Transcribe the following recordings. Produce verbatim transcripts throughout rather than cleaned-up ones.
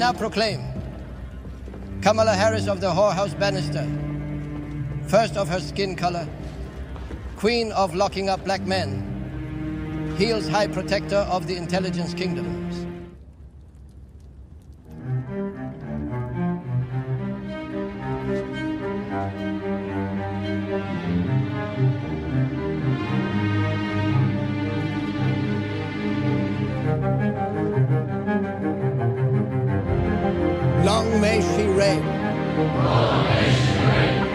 now proclaim Kamala Harris of the whorehouse Bannister, first of her skin color, queen of locking up black men, Heel's high protector of the intelligence kingdoms. Long may she reign. Long may she reign.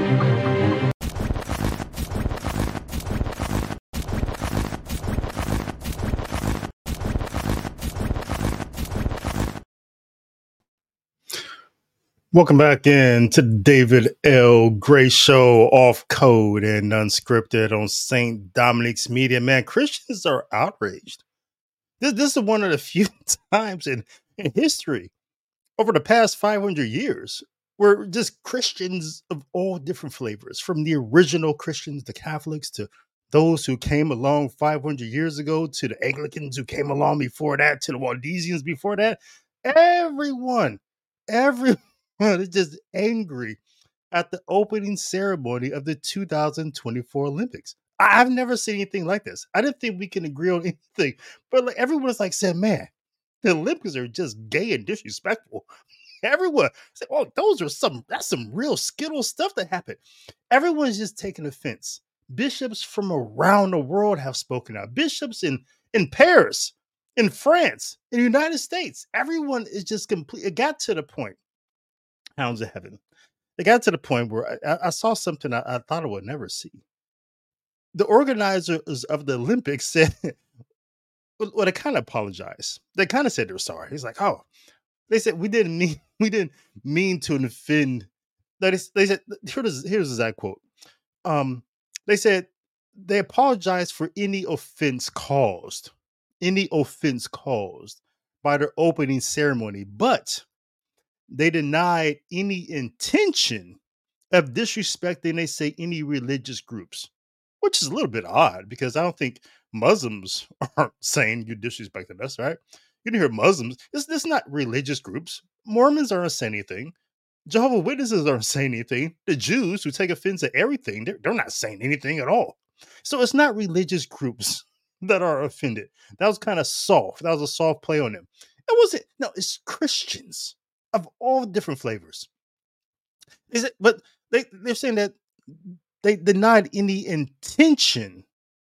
Welcome back in to David L. Gray Show, off code and unscripted on Saint Dominic's Media. Man, Christians are outraged. This, this is one of the few times in, in history over the past five hundred years where just Christians of all different flavors, from the original Christians, the Catholics, to those who came along five hundred years ago, to the Anglicans who came along before that, to the Waldensians before that, everyone, everyone. They're just angry at the opening ceremony of the two thousand twenty-four Olympics. I've never seen anything like this. I didn't think we can agree on anything, but like everyone's like said, man, the Olympics are just gay and disrespectful. Everyone said, oh, those are some, that's some real Skittle stuff that happened. Everyone's just taking offense. Bishops from around the world have spoken out. Bishops in, in Paris, in France, in the United States. Everyone is just complete. It got to the point. Hounds of heaven. It got to the point where I, I saw something I, I thought I would never see. The organizers of the Olympics said, well, they kind of apologized. They kind of said they're sorry. He's like, oh, they said we didn't mean we didn't mean to offend. That is, they said here's here's the exact quote. Um, they said they apologized for any offense caused, any offense caused by their opening ceremony, but they denied any intention of disrespecting, they say, any religious groups, which is a little bit odd because I don't think Muslims aren't saying you disrespected us, right? You can hear Muslims. This this is not religious groups. Mormons aren't saying anything. Jehovah's Witnesses aren't saying anything. The Jews who take offense at everything, they're, they're not saying anything at all. So it's not religious groups that are offended. That was kind of soft. That was a soft play on them. It wasn't. No, it's Christians of all different flavors. Is it? But they they're saying that they denied any intention,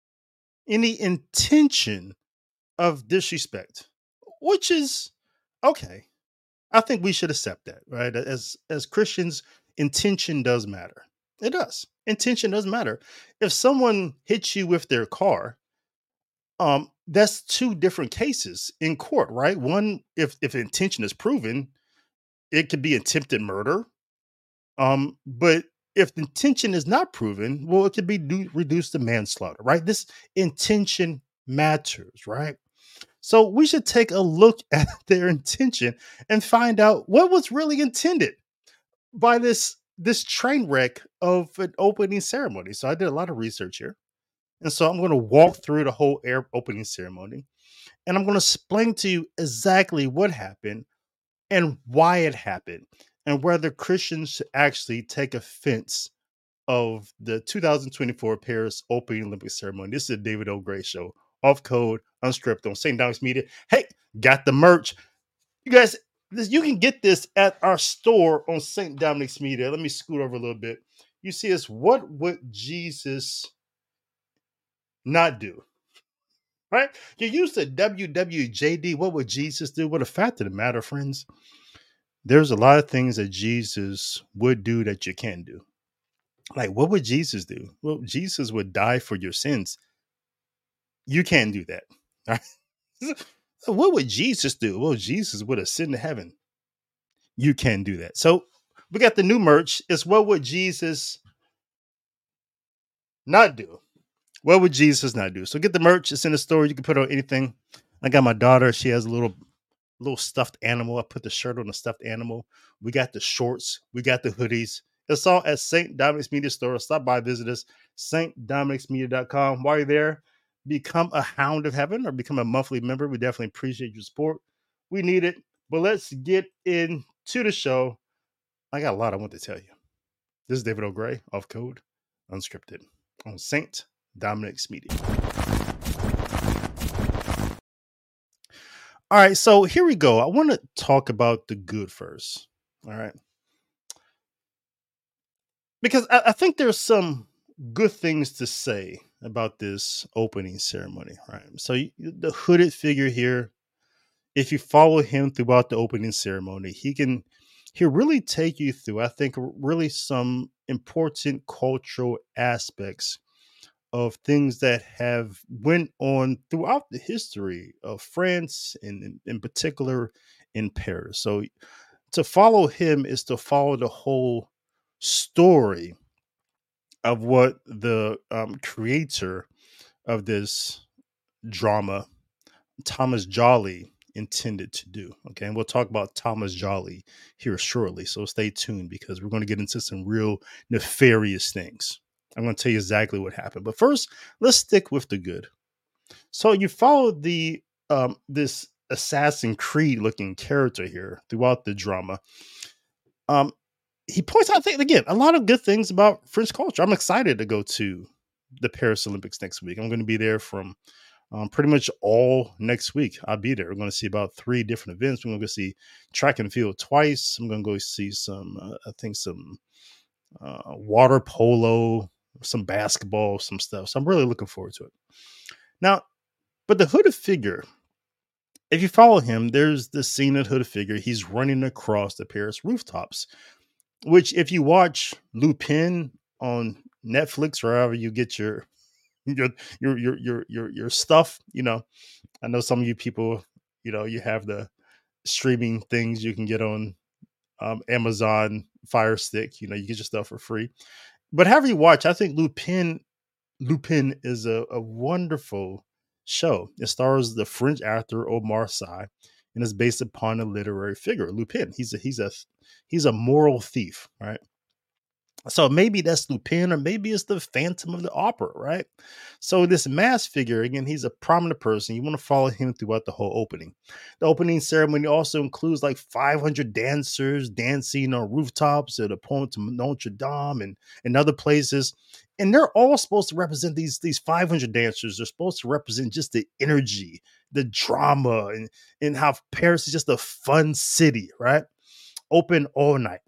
any intention of disrespect, which is okay. I think we should accept that, right? As as Christians, intention does matter. It does. Intention does matter. If someone hits you with their car, um, that's two different cases in court, right? One, if if intention is proven, it could be attempted murder. Um, but if the intention is not proven, well, it could be do, reduced to manslaughter, right? This intention matters, right? So we should take a look at their intention and find out what was really intended by this, this train wreck of an opening ceremony. So I did a lot of research here. And so I'm going to walk through the whole air opening ceremony, and I'm going to explain to you exactly what happened and why it happened, and whether Christians should actually take offense of the two thousand twenty-four Paris opening Olympic ceremony. This is a David O. Gray Show, off code, unscripted on Saint Dominic's Media. Hey, got the merch. You guys, this, you can get this at our store on Saint Dominic's Media. Let me scoot over a little bit. You see, it's what would Jesus not do? Right? You use the W W J D. What would Jesus do? Well, the fact of the matter, friends, there's a lot of things that Jesus would do that you can't do. Like, what would Jesus do? Well, Jesus would die for your sins. You can't do that. Right? So what would Jesus do? Well, Jesus would ascend to heaven. You can't do that. So we got the new merch. It's what would Jesus not do? What would Jesus not do? So get the merch. It's in the store. You can put on anything. I got my daughter. She has a little little stuffed animal. I put the shirt on the stuffed animal. We got the shorts. We got the hoodies. It's all at Saint Dominic's Media Store. Stop by, visit us, Saint Dominics Media dot com. While you're there, become a Hound of Heaven or become a monthly member. We definitely appreciate your support. We need it. But let's get into the show. I got a lot I want to tell you. This is David O'Gray off Code Unscripted on Saint Dominic's Media. All right, so here we go. I want to talk about the good first. All right. Because I, I think there's some good things to say about this opening ceremony, right? So you, the hooded figure here, if you follow him throughout the opening ceremony, he can he'll really take you through, I think, really some important cultural aspects of things that have went on throughout the history of France and in, in particular in Paris. So to follow him is to follow the whole story of what the um, creator of this drama, Thomas Joly, intended to do. Okay. And we'll talk about Thomas Joly here shortly. So stay tuned because we're going to get into some real nefarious things. I'm going to tell you exactly what happened. But first, let's stick with the good. So you follow the um, this Assassin Creed looking character here throughout the drama. Um, he points out, I think, again, a lot of good things about French culture. I'm excited to go to the Paris Olympics next week. I'm going to be there from um, pretty much all next week. I'll be there. We're going to see about three different events. We're going to go see track and field twice. I'm going to go see some, uh, I think, some uh, water polo, some basketball, some stuff. So I'm really looking forward to it. Now, but the hooded figure, if you follow him, there's the scene of hooded figure. He's running across the Paris rooftops, which if you watch Lupin on Netflix or wherever you get your your your your your your, your stuff, you know, I know some of you people, you know, you have the streaming things you can get on um, Amazon Fire Stick. You know, you get your stuff for free. But however you watch, I think Lupin Lupin is a, a wonderful show. It stars the French actor Omar Sy and is based upon a literary figure, Lupin. He's a he's a he's a moral thief, right? So maybe that's Lupin, or maybe it's the Phantom of the Opera, right? So this masked figure, again, he's a prominent person. You want to follow him throughout the whole opening. The opening ceremony also includes like five hundred dancers dancing on rooftops at the Pont de Notre Dame and, and other places. And they're all supposed to represent these, these five hundred dancers. They're supposed to represent just the energy, the drama, and, and how Paris is just a fun city, right? Open all night.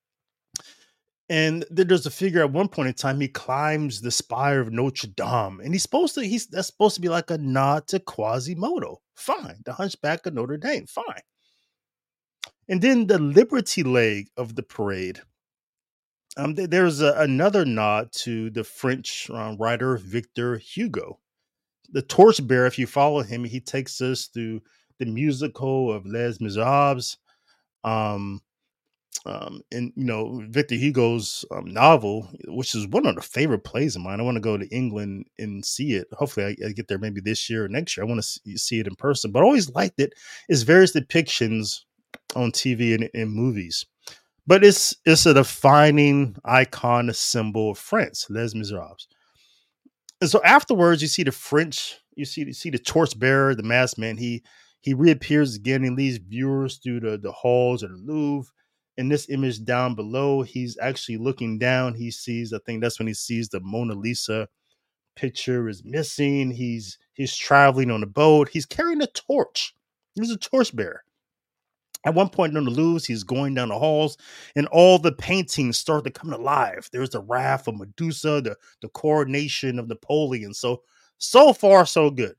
And there's a figure at one point in time, he climbs the spire of Notre Dame. And he's supposed to, he's that's supposed to be like a nod to Quasimodo. Fine. The Hunchback of Notre Dame. Fine. And then the Liberty leg of the parade. Um, th- there's a, another nod to the French uh, writer Victor Hugo. The torchbearer, if you follow him, he takes us through the musical of Les Miserables. Um, Um, and you know, Victor Hugo's um, novel, which is one of the favorite plays of mine. I want to go to England and see it. Hopefully, I, I get there maybe this year or next year. I want to see, see it in person. But I always liked it. It's various depictions on T V and in movies. But it's it's a defining icon, a symbol of France, Les Miserables. And so afterwards, you see the French, you see you see the torchbearer, the masked man. He he reappears again and leads viewers through the, the halls of the Louvre. In this image down below, he's actually looking down. He sees, I think that's when he sees the Mona Lisa picture is missing. He's he's traveling on a boat. He's carrying a torch. He's a torchbearer. At one point in the Louvre, he's going down the halls, and all the paintings start to come to life. There's the Wrath of Medusa, the, the coronation of Napoleon. So, so far, so good.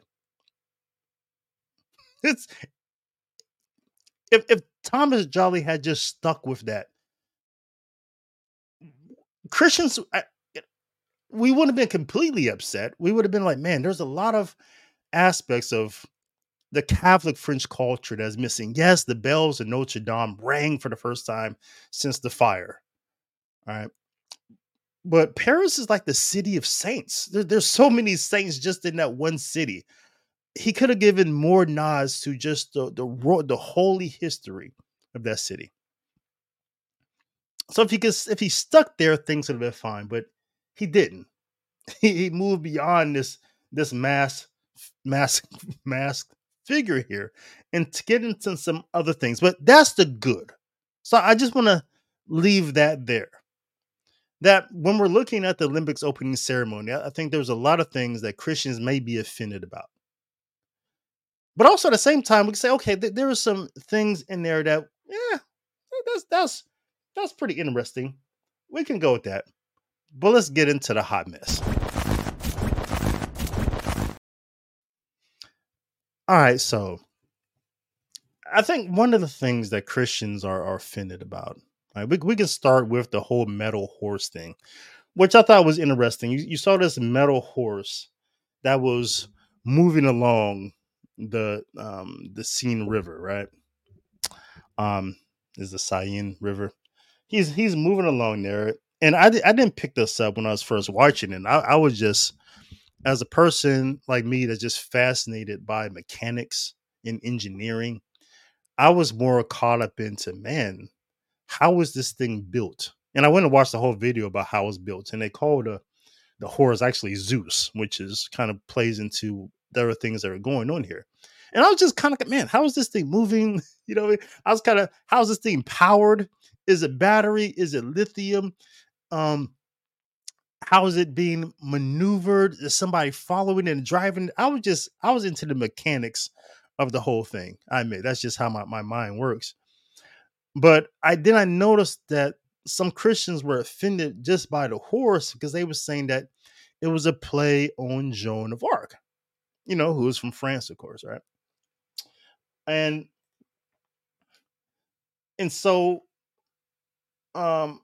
It's if if Thomas Joly had just stuck with that, Christians, I, we wouldn't have been completely upset. We would have been like, man, there's a lot of aspects of the Catholic French culture that's missing. Yes, the bells of Notre Dame rang for the first time since the fire. All right. But Paris is like the city of saints. There, there's so many saints just in that one city. He could have given more nods to just the, the, the holy history of that city. So if he could, if he stuck there, things would have been fine, but he didn't. He, he moved beyond this, this mass, mask, masked figure here and to get into some other things, but that's the good. So I just want to leave that there. That when we're looking at the Olympics opening ceremony, I I think there's a lot of things that Christians may be offended about. But also at the same time, we can say, okay, th- there are some things in there that, yeah, that's that's that's pretty interesting. We can go with that. But let's get into the hot mess. All right, so I think one of the things that Christians are, are offended about, right, we, we can start with the whole metal horse thing, which I thought was interesting. You, you saw this metal horse that was moving along the um the Seine River, right? Um, is the Seine River. He's he's moving along there, and I di- I didn't pick this up when I was first watching it. I, I was just, as a person like me that's just fascinated by mechanics and engineering, I was more caught up into, man, how was this thing built? And I went and watched the whole video about how it was built, and they called the the horse actually Zeus, which is kind of plays into the other things that are going on here. And I was just kind of, man, how is this thing moving? You know, I was kind of, how's this thing powered? Is it battery? Is it lithium? Um, how is it being maneuvered? Is somebody following and driving? I was just, I was into the mechanics of the whole thing. I admit that's just how my, my mind works. But I then I noticed that some Christians were offended just by the horse because they were saying that it was a play on Joan of Arc, you know, who was from France, of course, right? And and so um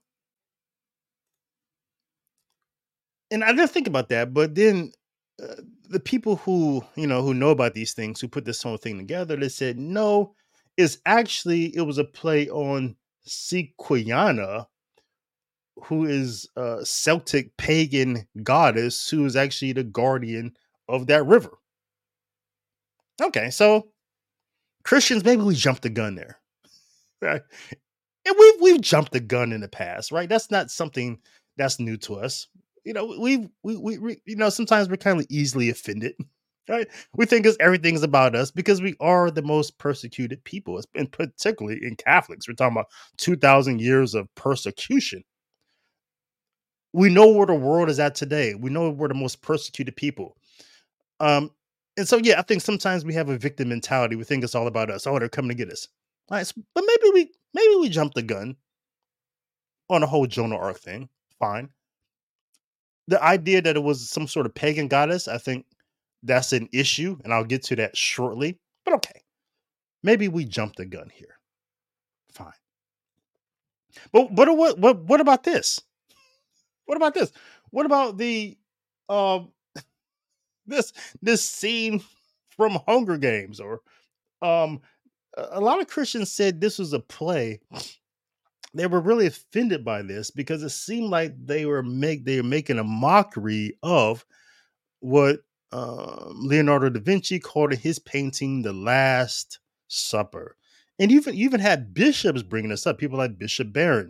and I didn't think about that, but then uh, the people who, you know, who know about these things, who put this whole thing together, they said no, it's actually it was a play on Sequoiana, who is a Celtic pagan goddess who is actually the guardian of that river. Okay, so Christians, maybe we jumped the gun there. Right? And we've we've jumped the gun in the past, right? That's not something that's new to us. You know, we've we we, we you know, sometimes we're kind of easily offended. Right? We think it's everything's about us because we are the most persecuted people, and particularly in Catholics. We're talking about two thousand years of persecution. We know where the world is at today. We know we're the most persecuted people. Um, and so yeah, I think sometimes we have a victim mentality. We think it's all about us. Oh, they're coming to get us. All right, so- but maybe we maybe we jumped the gun on the whole Jonah Arc thing. Fine. The idea that it was some sort of pagan goddess, I think that's an issue, and I'll get to that shortly. But okay, maybe we jumped the gun here. Fine. But but what what what about this? What about this? What about the um this this scene from Hunger Games? Or um a a lot of Christians said this was a play. They were really offended by this because it seemed like they were make they were making a mockery of what um, Leonardo da Vinci called in his painting The Last Supper. And you even you even had bishops bringing this up, people like Bishop Barron.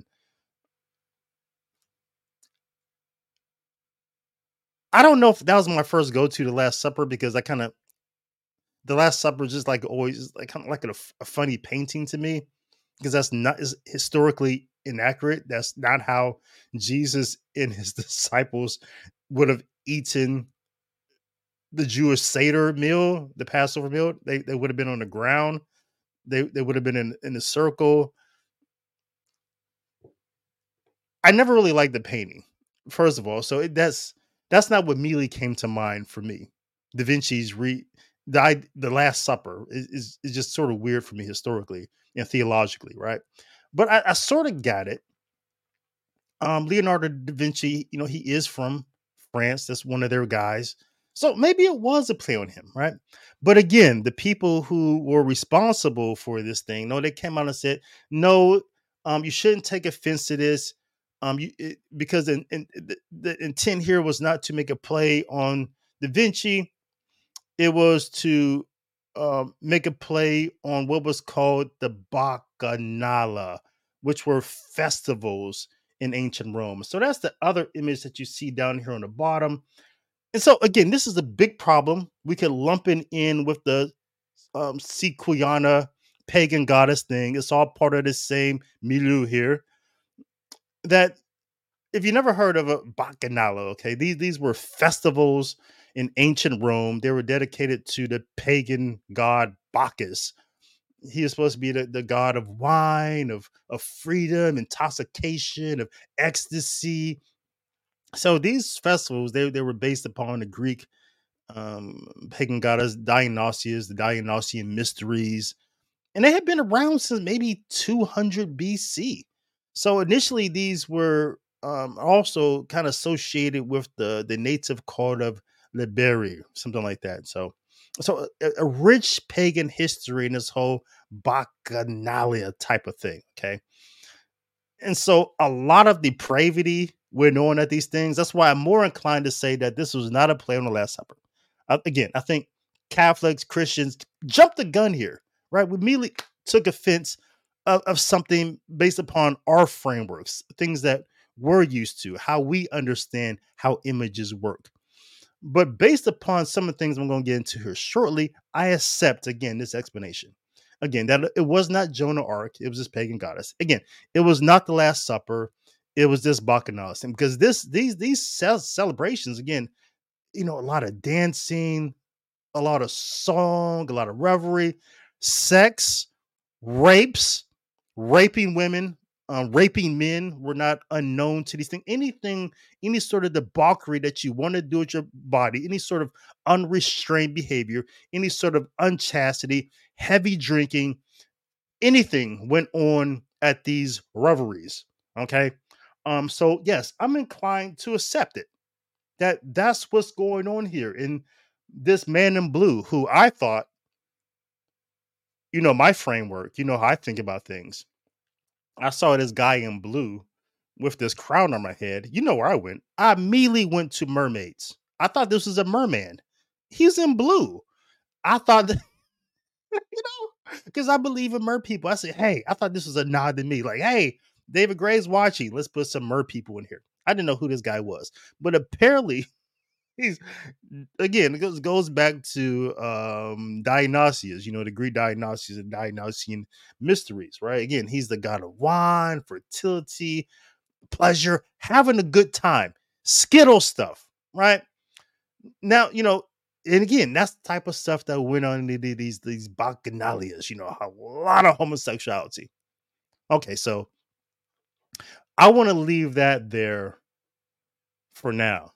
I don't know if that was my first go to The Last Supper, because I kind of, The Last Supper is just like always like kind of like a, a funny painting to me, because that's not is historically inaccurate. That's not how Jesus and his disciples would have eaten the Jewish Seder meal, the Passover meal. They they would have been on the ground. They they would have been in in a circle. I never really liked the painting, first of all. So it, that's that's not what immediately came to mind for me. Da Vinci's re the I- the Last Supper is, is is just sort of weird for me historically and theologically, right? But I, I sort of got it. Um, Leonardo da Vinci, you know, he is from France. That's one of their guys. So maybe it was a play on him, right? But again, the people who were responsible for this thing, no, they came out and said, no, um, you shouldn't take offense to this. Um, you, it, because in, in, the, the intent here was not to make a play on Da Vinci. It was to um, make a play on what was called the Bacchanala, which were festivals in ancient Rome. So that's the other image that you see down here on the bottom. And so again, this is a big problem. We could lump it in with the um, Sequoiana pagan goddess thing. It's all part of the same milieu here. That if you never heard of a Bacchanal, okay, these these were festivals in ancient Rome. They were dedicated to the pagan god Bacchus. He is supposed to be the, the god of wine, of of freedom, intoxication, of ecstasy. So these festivals, they, they were based upon the Greek um, pagan goddess Dionysius, the Dionysian mysteries, and they had been around since maybe two hundred B C. So initially, these were um, also kind of associated with the the native cult of Liberi, something like that. So, so a, a rich pagan history in this whole bacchanalia type of thing. Okay, and so a lot of depravity went on at these things. That's why I'm more inclined to say that this was not a play on the Last Supper. Uh, again, I think Catholics, Christians jumped the gun here, right? We immediately took offense of, of something based upon our frameworks, things that we're used to, how we understand how images work. But based upon some of the things I'm going to get into here shortly, I accept again this explanation. Again, that it was not Joan of Arc, it was this pagan goddess. Again, it was not the Last Supper, it was this Bacchanal. Because this these these ce- celebrations, again, you know, a lot of dancing, a lot of song, a lot of revelry, sex, rapes, raping women, um, raping men were not unknown to these things. Anything, any sort of debauchery that you want to do with your body, any sort of unrestrained behavior, any sort of unchastity, heavy drinking, anything went on at these revelries. Okay. Um, so yes, I'm inclined to accept it. That that's what's going on here in this man in blue, who I thought, you know, my framework, you know how I think about things. I saw this guy in blue with this crown on my head. You know where I went? I immediately went to mermaids. I thought this was a merman. He's in blue. I thought that, you know, because I believe in mer people. I said, hey, I thought this was a nod to me. Like, hey, David Gray's watching. Let's put some mer people in here. I didn't know who this guy was, but apparently he's again, it goes, goes back to um Dionysius, you know, the Greek Dionysius and Dionysian mysteries, right? Again, he's the god of wine, fertility, pleasure, having a good time, Skittle stuff, right? Now, you know, and again, that's the type of stuff that went on in the- these these bacchanalias, you know, a lot of homosexuality. Okay, so I want to leave that there for now.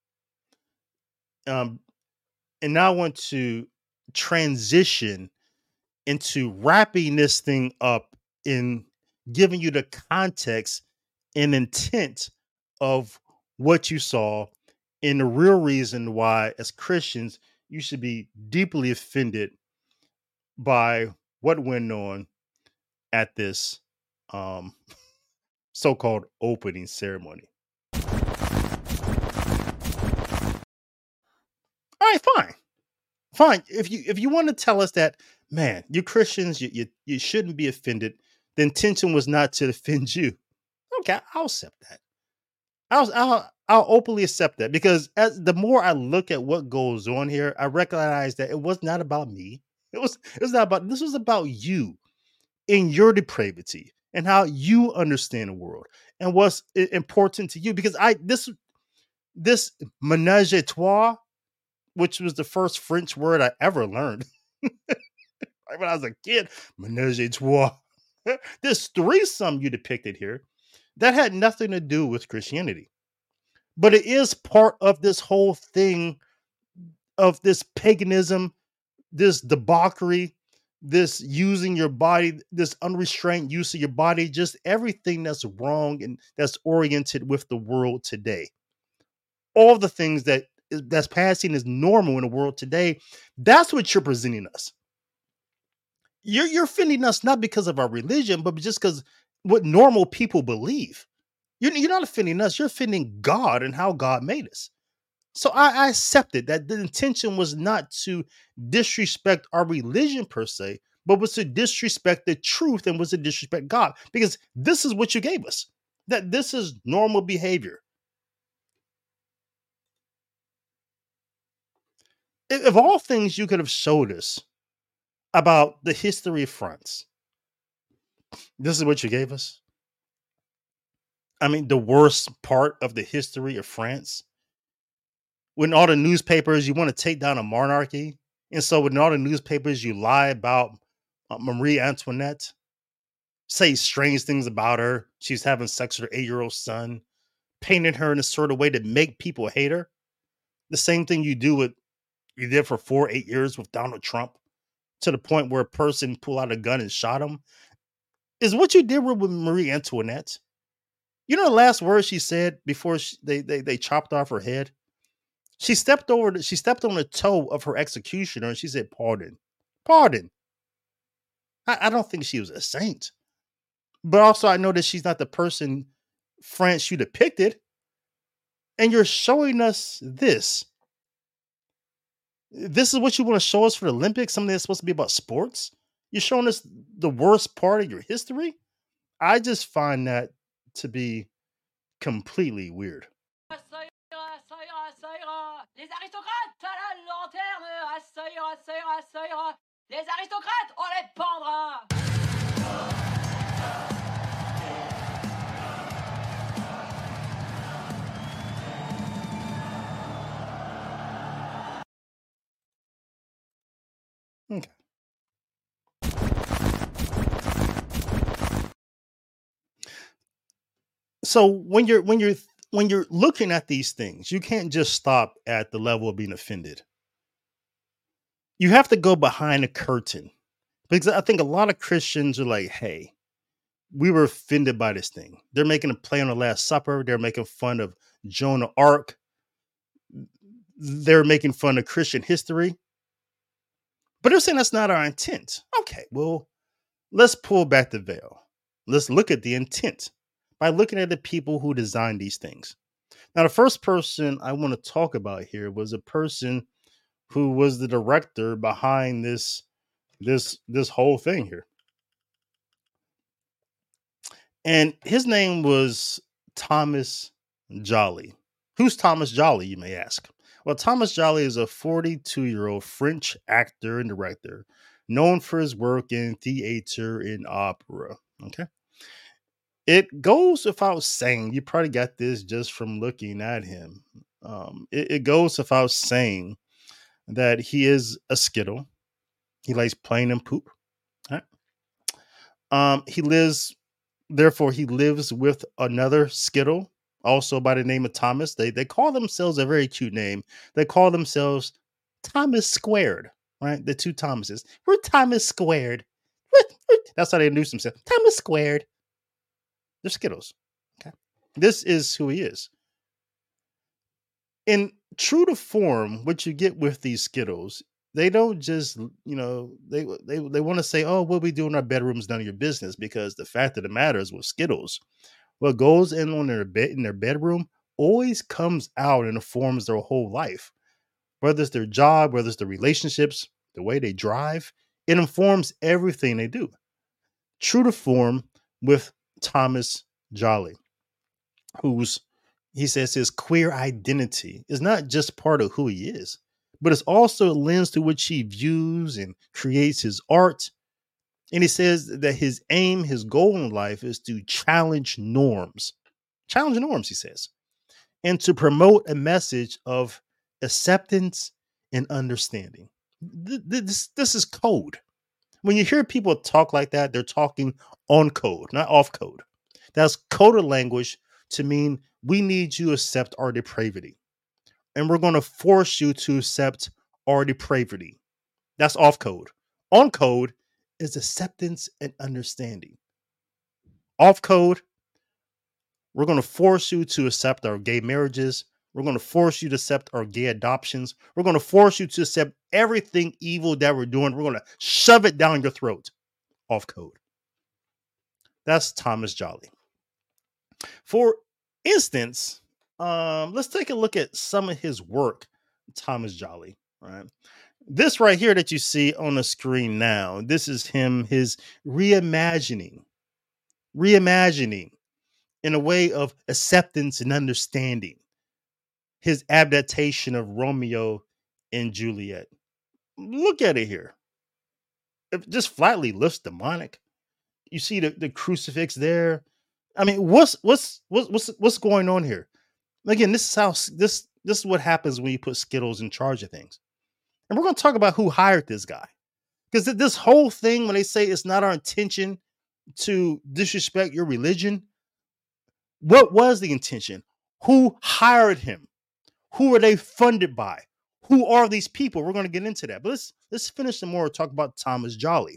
Um, and now I want to transition into wrapping this thing up in giving you the context and intent of what you saw and the real reason why, as Christians, you should be deeply offended by what went on at this um, so-called opening ceremony. All right, fine, fine. If you if you want to tell us that, man, you Christians, you you, you shouldn't be offended. The intention was not to offend you. Okay, I'll accept that. I'll I'll I'll openly accept that because as the more I look at what goes on here, I recognize that it was not about me. It was it was not about this was about you in your depravity and how you understand the world and what's i- important to you. Because I this this menage a trois, which was the first French word I ever learned right when I was a kid, menage a trois. This threesome you depicted here that had nothing to do with Christianity, but it is part of this whole thing of this paganism, this debauchery, this using your body, this unrestrained use of your body, just everything that's wrong and that's oriented with the world today. All the things that that's passing as normal in the world today, that's what you're presenting us. You're you're offending us not because of our religion, but just because what normal people believe. You're, you're not offending us, you're offending God and how God made us. So I, I accepted that the intention was not to disrespect our religion per se, but was to disrespect the truth and was to disrespect God because this is what you gave us. That this is normal behavior. If, if all things you could have showed us about the history of France. This is what you gave us. I mean, the worst part of the history of France. When all the newspapers, you want to take down a monarchy. And so when all the newspapers, you lie about uh, Marie Antoinette, say strange things about her. She's having sex with her eight-year-old son, painting her in a sort of way to make people hate her. The same thing you do with you did for four, eight years with Donald Trump, to the point where a person pulled out a gun and shot him, is what you did with Marie Antoinette. You know the last words she said before she, they, they they chopped off her head? She stepped over. The, she stepped on the toe of her executioner, and she said, "Pardon, pardon." I, I don't think she was a saint, but also I know that she's not the person France you depicted. And you're showing us this. This is what you want to show us for the Olympics? Something that's supposed to be about sports? You're showing us the worst part of your history? I just find that to be completely weird. Ça ira, ça ira, ça ira. Les aristocrates à la lanterne. Ah, ça ira, ça ira, ça ira. Les aristocrates, on les pendra. Okay. So when you're when you're when you're looking at these things, you can't just stop at the level of being offended. You have to go behind the curtain, because I think a lot of Christians are like, "Hey, we were offended by this thing. They're making a play on the Last Supper. They're making fun of Joan of Arc. They're making fun of Christian history." But they're saying that's not our intent. Okay, well, let's pull back the veil. Let's look at the intent by looking at the people who designed these things. Now, the first person I want to talk about here was a person who was the director behind this this this whole thing here. And his name was Thomas Joly. Who's Thomas Joly, you may ask? Well, Thomas Joly is a forty-two-year-old French actor and director known for his work in theater and opera. Okay. It goes without saying, you probably got this just from looking at him. Um, it, it goes without saying that he is a Skittle. He likes playing in poop. All right. Um, he lives, therefore, he lives with another Skittle, also by the name of Thomas. They they call themselves a very cute name. They call themselves Thomas Squared, right? The two Thomases. We're Thomas Squared. That's how they introduce themselves. Thomas Squared. They're Skittles. Okay. This is who he is. In true to form, what you get with these Skittles, they don't just, you know, they they, they want to say, "Oh, what we do in our bedrooms, none of your business," because the fact of the matter is with Skittles, what goes in on their bed in their bedroom always comes out and informs their whole life. Whether it's their job, whether it's the relationships, the way they drive, it informs everything they do. True to form with Thomas Joly, who's, he says his queer identity is not just part of who he is, but it's also a lens through which he views and creates his art. And he says that his aim, his goal in life is to challenge norms. Challenge norms, he says, and to promote a message of acceptance and understanding. This, this is code. When you hear people talk like that, they're talking on code, not off code. That's coded language to mean we need you to accept our depravity. And we're going to force you to accept our depravity. That's off code. On code is acceptance and understanding. Off code, we're going to force you to accept our gay marriages. We're going to force you to accept our gay adoptions. We're going to force you to accept everything evil that we're doing. We're going to shove it down your throat. Off code. That's Thomas Joly. For instance, um, let's take a look at some of his work, Thomas Joly. Right, this right here that you see on the screen now, this is him, his reimagining, reimagining in a way of acceptance and understanding. His adaptation of Romeo and Juliet. Look at it here. it just flatly looks demonic. You see the, the crucifix there. I mean, what's what's what's what's what's going on here? Again, this is how this this is what happens when you put Skittles in charge of things. And we're going to talk about who hired this guy. Because this whole thing, when they say it's not our intention to disrespect your religion, what was the intention? Who hired him? Who are they funded by? Who are these people? We're going to get into that. But let's let's finish some more. Talk about Thomas Jolly.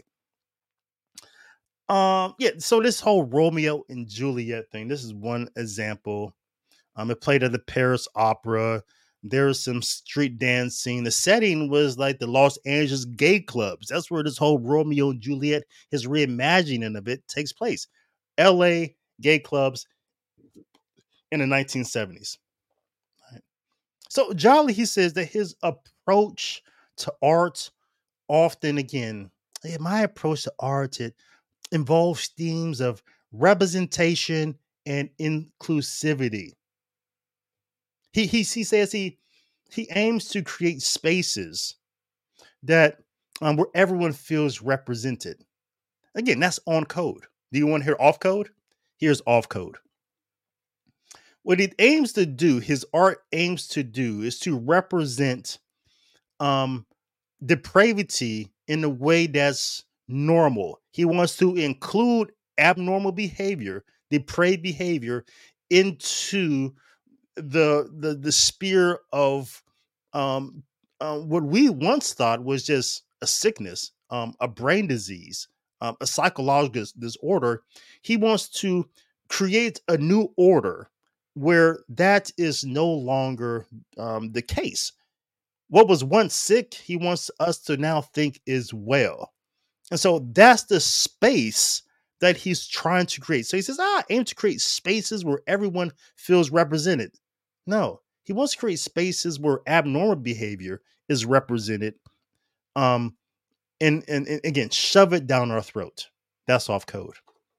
Um, yeah. So this whole Romeo and Juliet thing. This is one example. Um, it played at the Paris Opera. There was some street dancing. The setting was like the Los Angeles gay clubs. That's where this whole Romeo and Juliet, his reimagining of it, takes place. L A gay clubs in the nineteen seventies. Right. So Jolly, he says that his approach to art often, again, yeah, my approach to art, it involves themes of representation and inclusivity. He, he, he says he he aims to create spaces that um, where everyone feels represented. Again, that's on code. Do you want to hear off code? Here's off code. What it aims to do, his art aims to do, is to represent um, depravity in a way that's normal. He wants to include abnormal behavior, depraved behavior, into the the the sphere of um uh, what we once thought was just a sickness, um a brain disease, um, a psychological disorder. He wants to create a new order where that is no longer um, the case. What was once sick, he wants us to now think is well. And so that's the space that he's trying to create. So he says, ah, aim to create spaces where everyone feels represented. No, he wants to create spaces where abnormal behavior is represented. Um, and, and, and again, shove it down our throat. That's off code.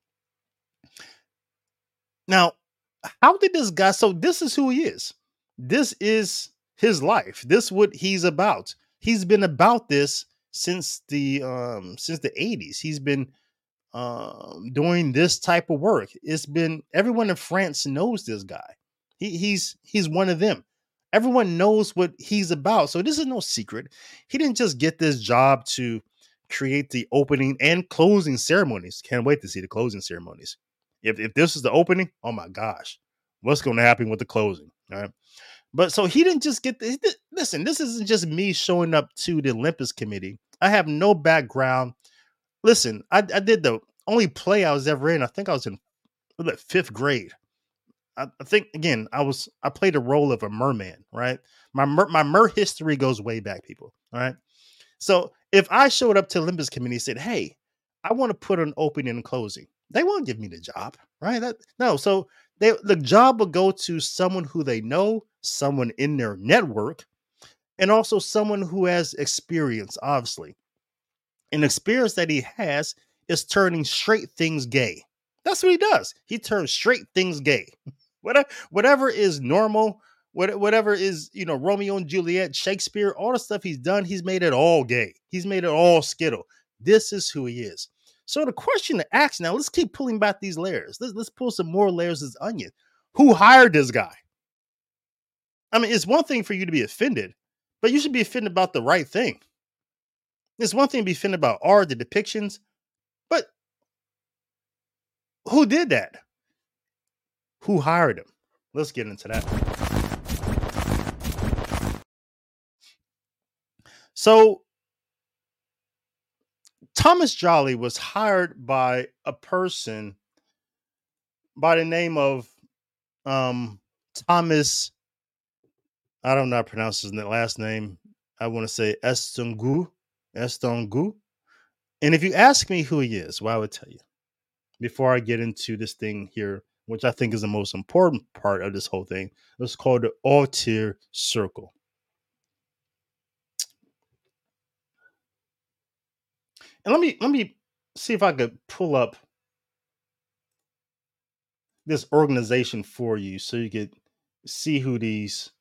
Now, how did this guy? So this is who he is. This is his life. This is what he's about. He's been about this since the um since the eighties. He's been um doing this type of work. It's been everyone in France knows this guy. He, he's he's one of them. Everyone knows what he's about. So this is no secret. He didn't just get this job to create the opening and closing ceremonies. Can't wait to see the closing ceremonies. If if this is the opening, oh my gosh, what's going to happen with the closing? All right. But so he didn't just get the, listen, this isn't just me showing up to the Olympus committee. I have no background. Listen, I, I did the only play I was ever in. I think I was in like fifth grade. I, I think again, I was I played the role of a merman, right? My mer, my mer history goes way back, people. All right. So if I showed up to Olympus committee and said, hey, I want to put an opening and closing, they won't give me the job, right? That no, so they the job will go to someone who they know, someone in their network, and also someone who has experience, obviously. An experience that he has is turning straight things gay. That's what he does. He turns straight things gay. Whatever, whatever is normal, whatever is, you know, Romeo and Juliet, Shakespeare, all the stuff he's done, he's made it all gay. He's made it all skittle. This is who he is. So the question to ask now, let's keep pulling back these layers. Let's, let's pull some more layers of this onion. Who hired this guy? I mean, it's one thing for you to be offended, but you should be offended about the right thing. It's one thing to be offended about art, the depictions, but who did that? Who hired him? Let's get into that. So Thomas Jolly was hired by a person by the name of um, Thomas. I don't know how to pronounce his last name. I want to say Estongu. Estongu. And if you ask me who he is, well, I would tell you before I get into this thing here, which I think is the most important part of this whole thing. It's called the Auteur Circle. And let me let me see if I could pull up this organization for you so you could see who these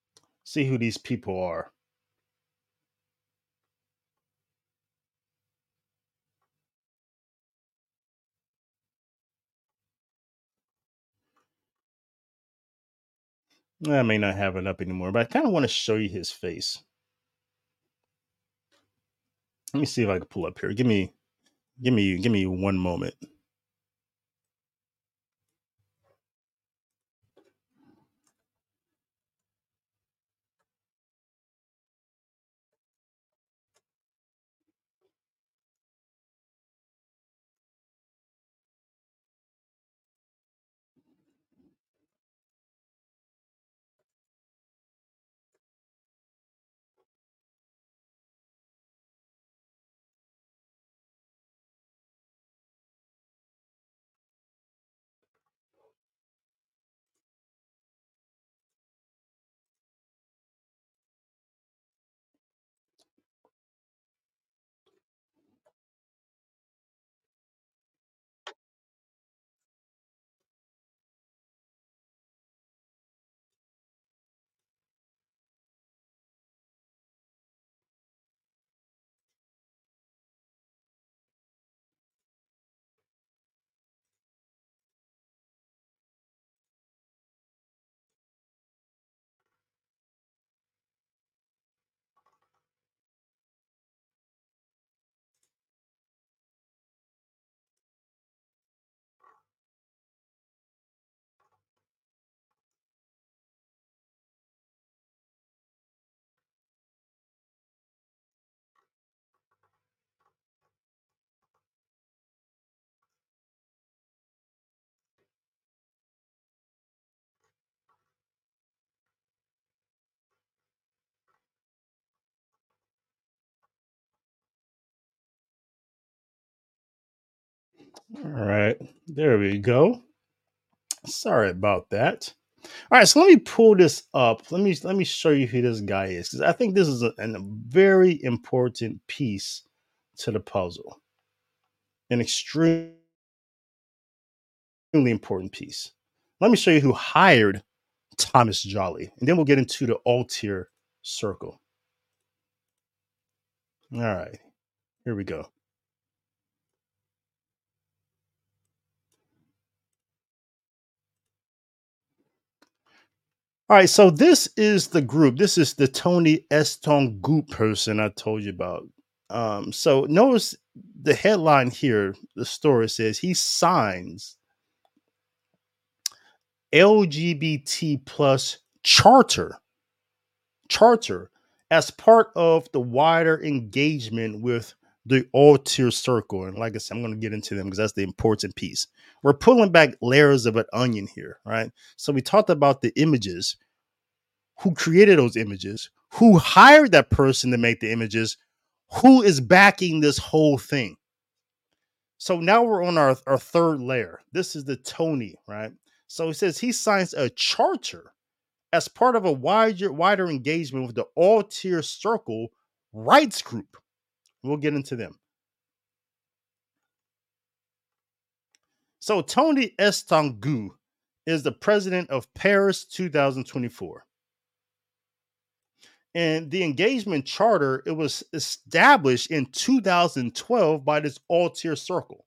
see who these people are. I may not have it up anymore, but I kind of want to show you his face. Let me see if I can pull up here. Give me, give me, give me one moment. All right, there we go. Sorry about that. All right, so let me pull this up. Let me let me show you who this guy is, because I think this is a, a very important piece to the puzzle, an extremely important piece. Let me show you who hired Thomas Jolly, and then we'll get into the Altier Circle. All right, here we go. All right, so this is the group. This is the Tony Estanguet person I told you about. Um, so notice the headline here. The story says he signs L G B T plus charter charter as part of the wider engagement with the Altier Circle. And like I said, I'm going to get into them because that's the important piece. We're pulling back layers of an onion here, right? So we talked about the images, who created those images, who hired that person to make the images, who is backing this whole thing. So now we're on our, our third layer. This is the Tony, right? So he says he signs a charter as part of a wider, wider engagement with the Altier Circle rights group. We'll get into them. So Tony Estanguet is the president of Paris twenty twenty-four. And the engagement charter, it was established in two thousand twelve by this Altier Circle.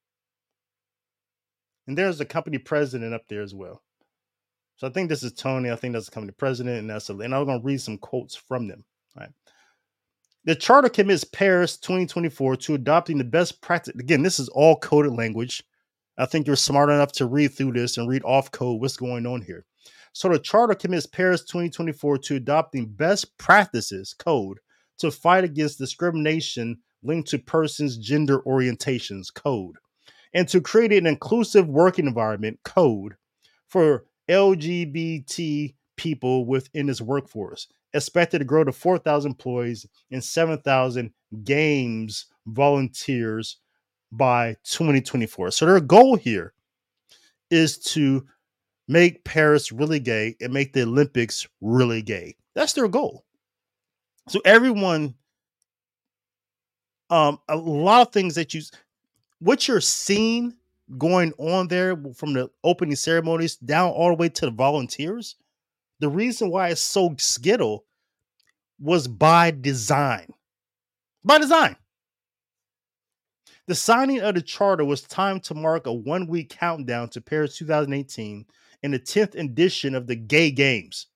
And there's the company president up there as well. So I think this is Tony. I think that's the company president, and that's a, and I'm going to read some quotes from them. Right. The charter commits Paris twenty twenty-four to adopting the best practice. Again, this is all coded language. I think you're smart enough to read through this and read off code what's going on here. So the charter commits Paris twenty twenty-four to adopting best practices code to fight against discrimination linked to persons' gender orientations code, and to create an inclusive working environment code for L G B T people within its workforce, expected to grow to four thousand employees and seven thousand games volunteers by twenty twenty-four. So their goal here is to make Paris really gay and make the Olympics really gay. That's their goal. So everyone, um, a lot of things that you, what you're seeing going on there from the opening ceremonies down all the way to the volunteers, the reason why it's so skittle was by design. By design. The signing of the charter was timed to mark a one-week countdown to Paris twenty eighteen in the tenth edition of the Gay Games.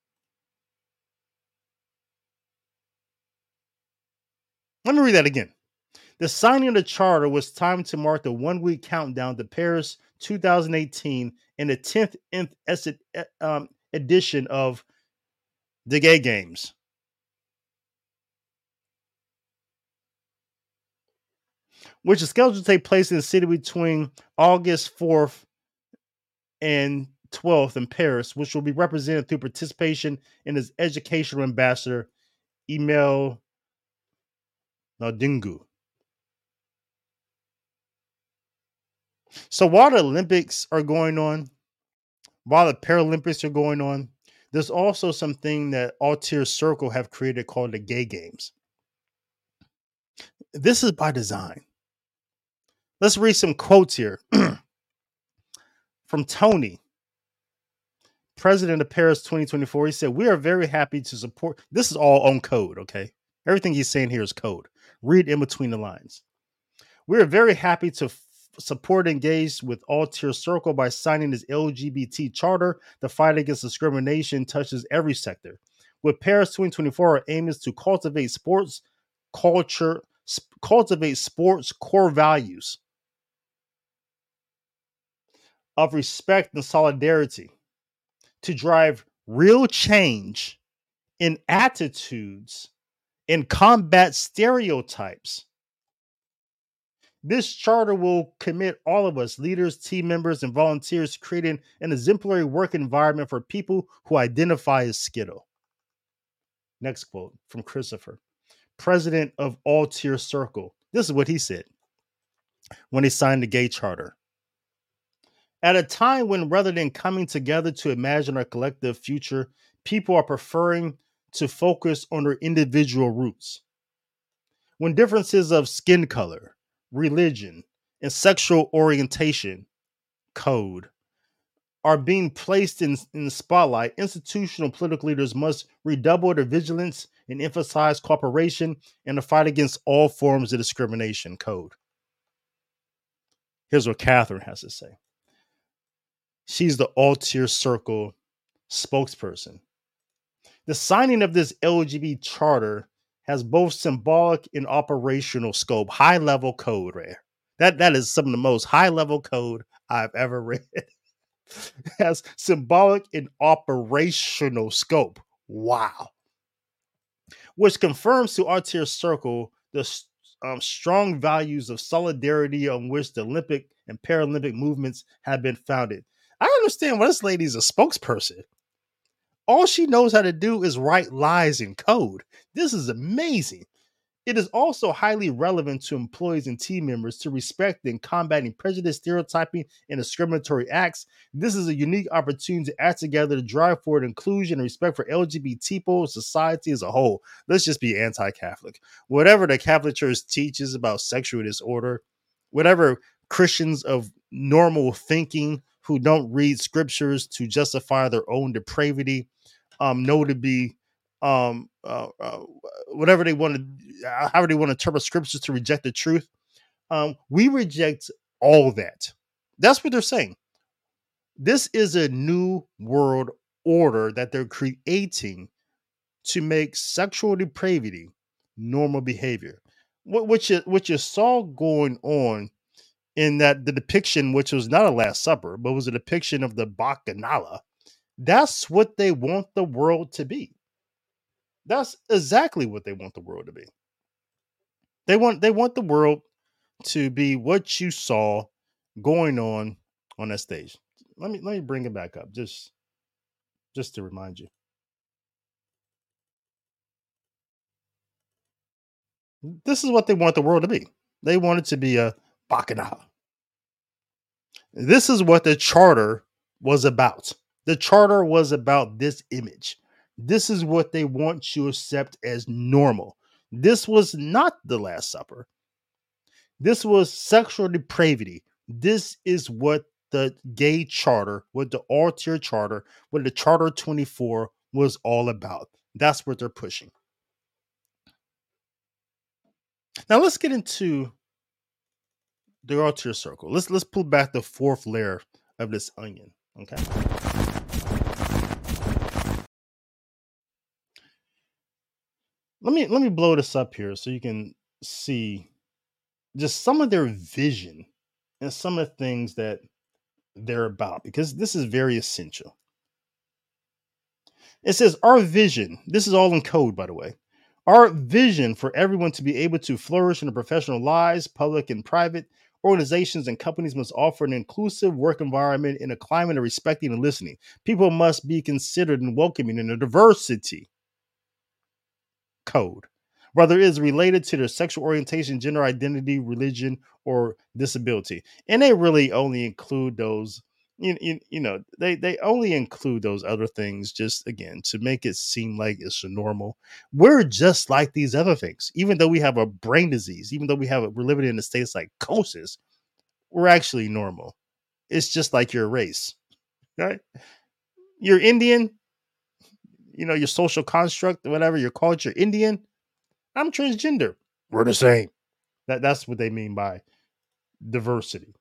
Let me read that again. The signing of the charter was timed to mark the one-week countdown to Paris two thousand eighteen and the tenth um, edition of the Gay Games. Which is scheduled to take place in the city between August fourth and twelfth in Paris, which will be represented through participation in its educational ambassador, Emile Nadingu. So while the Olympics are going on, while the Paralympics are going on, there's also something that Altier Circle have created called the Gay Games. This is by design. Let's read some quotes here from Tony, president of Paris twenty twenty-four. He said, "We are very happy to support." This is all on code, okay? Everything he's saying here is code. Read in between the lines. "We are very happy to f- support and engage with Altier Circle by signing this L G B T charter. The fight against discrimination touches every sector. With Paris twenty twenty-four, our aim is to cultivate sports culture, sp- cultivate sports core values of respect and solidarity, to drive real change in attitudes and combat stereotypes. This charter will commit all of us, leaders, team members, and volunteers, to creating an exemplary work environment for people who identify as Skittle." Next quote from Christopher, president of Altier Circle. This is what he said when he signed the gay charter. "At a time when, rather than coming together to imagine our collective future, people are preferring to focus on their individual roots. When differences of skin color, religion, and sexual orientation code are being placed in, in the spotlight, institutional political leaders must redouble their vigilance and emphasize cooperation in the fight against all forms of discrimination code." Here's what Catherine has to say. She's the Altier Circle spokesperson. "The signing of this L G B T charter has both symbolic and operational scope." High level code, right? That that is some of the most high level code I've ever read. Has symbolic and operational scope. Wow. Which confirms to Altier Circle the um, strong values of solidarity on which the Olympic and Paralympic movements have been founded. I don't understand why this lady's a spokesperson. All she knows how to do is write lies in code. This is amazing. It is also highly relevant to employees and team members to respect and combating prejudice, stereotyping, and discriminatory acts. This is a unique opportunity to act together to drive forward inclusion and respect for L G B T people, society as a whole. Let's just be anti-Catholic. Whatever the Catholic Church teaches about sexual disorder, whatever Christians of normal thinking who don't read scriptures to justify their own depravity um, know to be um, uh, uh, whatever they want to, however they want to interpret scriptures to reject the truth. Um, we reject all that. That's what they're saying. This is a new world order that they're creating to make sexual depravity normal behavior. What which you, which you saw going on in that the depiction, which was not a Last Supper, but was a depiction of the Bacchanal. That's what they want the world to be. That's exactly what they want the world to be. They want they want the world to be what you saw going on on that stage. Let me let me bring it back up just just to remind you. This is what they want the world to be. They want it to be a Bacchanal. This is what the charter was about. The charter was about this image. This is what they want you to accept as normal. This was not the Last Supper. This was sexual depravity. This is what the gay charter, what the Altier charter, what the Charter twenty-four was all about. That's what they're pushing. Now let's get into the Altier Circle. Let's let's pull back the fourth layer of this onion. Okay. Let me let me blow this up here so you can see just some of their vision and some of the things that they're about, because this is very essential. It says our vision, this is all in code, by the way. Our vision for everyone to be able to flourish in their professional lives, public and private, organizations and companies must offer an inclusive work environment in a climate of respecting and listening. People must be considered and welcoming in a diversity code, whether it is related to their sexual orientation, gender identity, religion, or disability. And they really only include those, you, you, you know, they, they only include those other things just, again, to make it seem like it's normal. We're just like these other things. Even though we have a brain disease, even though we have a, we're living in a state of psychosis, we're actually normal. It's just like your race, right? You're Indian, you know, your social construct, whatever, your culture, Indian. I'm transgender. We're the same. That, that's what they mean by diversity.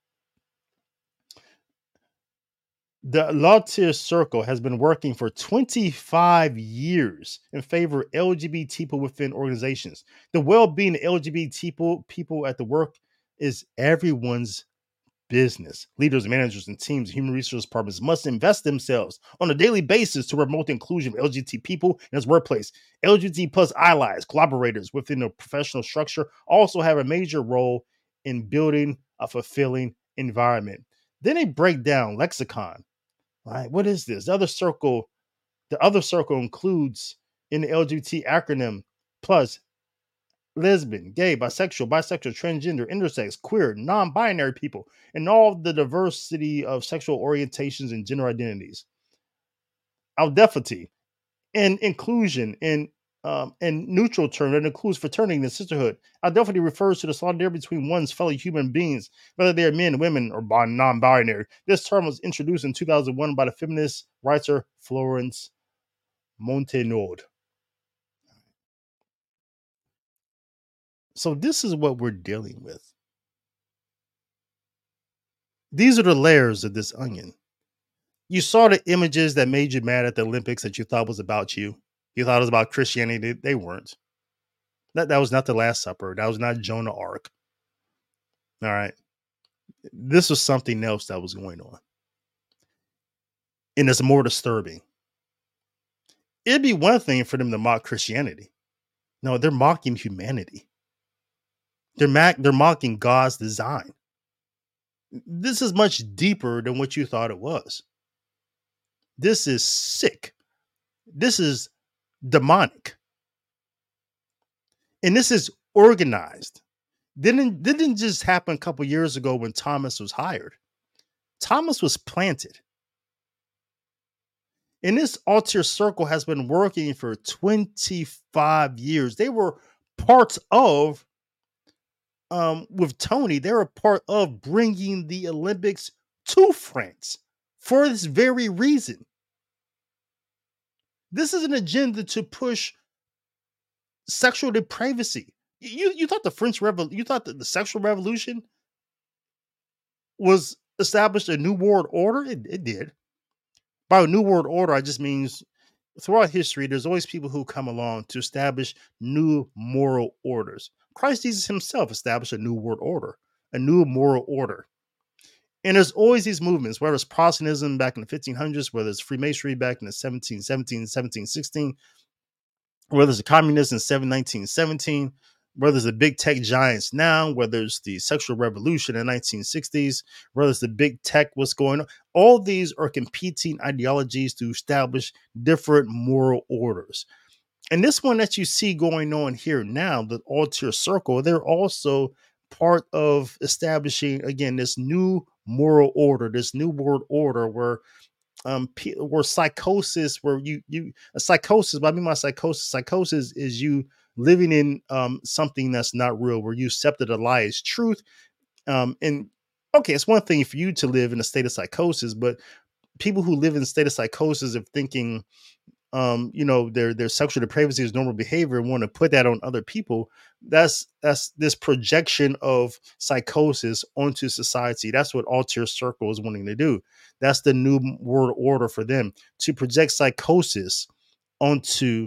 The Lautier Circle has been working for twenty-five years in favor of L G B T people within organizations. The well-being of L G B T people, people at the work is everyone's business. Leaders, managers, and teams, human resource departments must invest themselves on a daily basis to promote the inclusion of L G B T people in its workplace. L G B T plus allies, collaborators within the professional structure also have a major role in building a fulfilling environment. Then they break down lexicon. Right? What is this? The other circle, the other circle includes in the L G B T acronym plus lesbian, gay, bisexual, bisexual, transgender, intersex, queer, non-binary people, and all the diversity of sexual orientations and gender identities. Aldephity and inclusion in um, and neutral term that includes fraternity and sisterhood. Aldephity refers to the solidarity between one's fellow human beings, whether they are men, women, or non-binary. This term was introduced in two thousand one by the feminist writer Florence Montenod. So this is what we're dealing with. These are the layers of this onion. You saw the images that made you mad at the Olympics that you thought was about you. You thought it was about Christianity. They weren't. That, that was not the Last Supper. That was not Joan of Arc. All right. This was something else that was going on. And it's more disturbing. It'd be one thing for them to mock Christianity. No, they're mocking humanity. They're, ma- they're mocking God's design. This is much deeper than what you thought it was. This is sick. This is demonic. And this is organized. Didn't, didn't just happen a couple years ago when Thomas was hired. Thomas was planted. And this Altair Circle has been working for twenty-five years. They were part of, um, with Tony, they were part of bringing the Olympics to France for this very reason. This is an agenda to push sexual depravity. You, you thought the French Revolution, you thought that the sexual revolution was established a new world order? It, it did. By a new world order, I just means throughout history, there's always people who come along to establish new moral orders. Christ Jesus himself established a new world order, a new moral order. And there's always these movements, whether it's Protestantism back in the fifteen hundreds, whether it's Freemasonry back in the seventeen seventeen, seventeen sixteen, whether it's the communists in nineteen seventeen, whether it's the big tech giants now, whether it's the sexual revolution in the nineteen sixties, whether it's the big tech, what's going on. All these are competing ideologies to establish different moral orders. And this one that you see going on here now, the Altair Circle, they're also part of establishing, again, this new moral order, this new world order where um where psychosis, where you you a psychosis, but I mean my psychosis, psychosis is you living in um something that's not real, where you accepted a lie as truth. Um and okay, it's one thing for you to live in a state of psychosis, but people who live in a state of psychosis of thinking um, you know, their their sexual depravity is normal behavior and want to put that on other people, that's that's this projection of psychosis onto society. That's what Altair Circle is wanting to do. That's the new world order for them, to project psychosis onto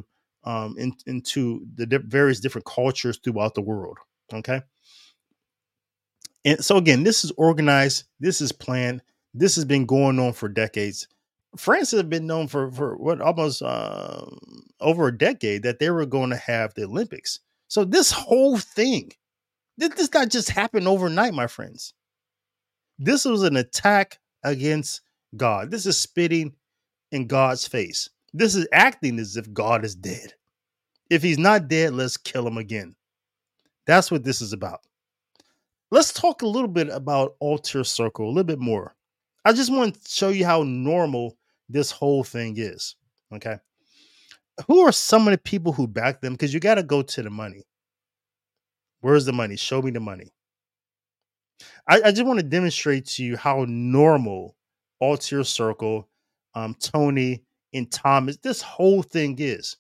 um, in, into the di- various different cultures throughout the world. Okay. And so again, this is organized. This is planned. This has been going on for decades. France has been known for, for what, almost um, over a decade, that they were going to have the Olympics. So this whole thing, this, this not just happened overnight, my friends. This was an attack against God. This is spitting in God's face. This is acting as if God is dead. If he's not dead, let's kill him again. That's what this is about. Let's talk a little bit about Altair Circle, a little bit more. I just want to show you how normal this whole thing is. Okay. Who are some of the people who back them? Because you got to go to the money. Where's the money? Show me the money. I, I just want to demonstrate to you how normal Altair Circle, um, Tony, and Thomas, this whole thing is.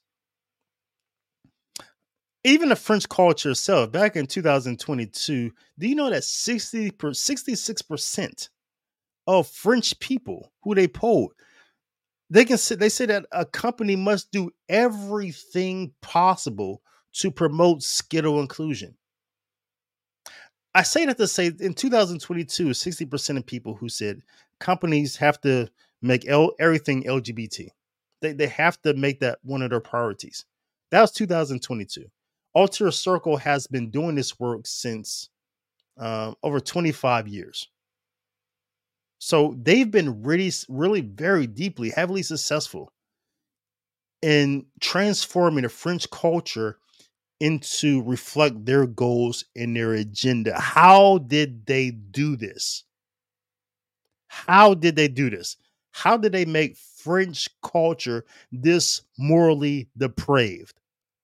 Even the French culture itself, back in two thousand twenty-two, do you know that sixty per, sixty-six percent of French people who they polled, they can say, they say that a company must do everything possible to promote Skittle inclusion. I say that to say in two thousand twenty-two, sixty percent of people who said companies have to make L, everything L G B T. They, they have to make that one of their priorities. That was two thousand twenty-two. Altair Circle has been doing this work since um, over twenty-five years. So they've been really, really very deeply, heavily successful in transforming the French culture into reflect their goals and their agenda. How did they do this? How did they do this? How did they make French culture this morally depraved?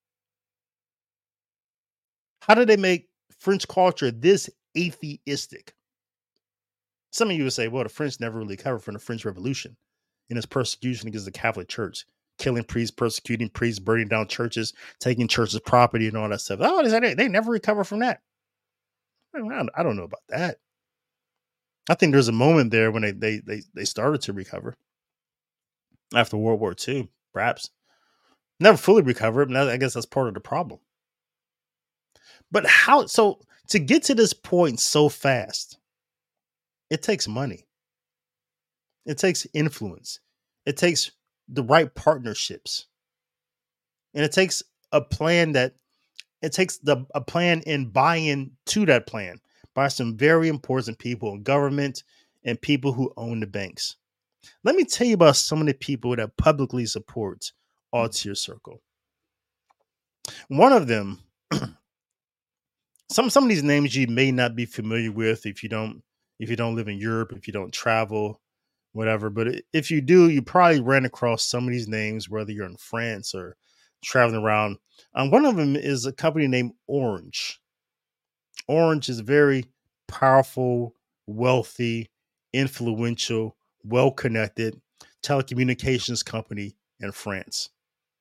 How did they make French culture this atheistic? Some of you would say, well, the French never really recovered from the French Revolution and its persecution against the Catholic Church, killing priests, persecuting priests, burning down churches, taking churches' property and all that stuff. Oh, they, they never recover from that. I don't know about that. I think there's a moment there when they they they, they started to recover after World War Two, perhaps. Never fully recovered, but I guess that's part of the problem. But how, so to get to this point so fast, it takes money. It takes influence. It takes the right partnerships. And it takes a plan that, it takes the a plan and buy-in to that plan by some very important people in government and people who own the banks. Let me tell you about some of the people that publicly support Altair Circle. One of them, some some of these names you may not be familiar with if you don't if you don't live in Europe, if you don't travel, whatever. But if you do, you probably ran across some of these names, whether you're in France or traveling around. Um, one of them is a company named Orange. Orange is a very powerful, wealthy, influential, well-connected telecommunications company in France.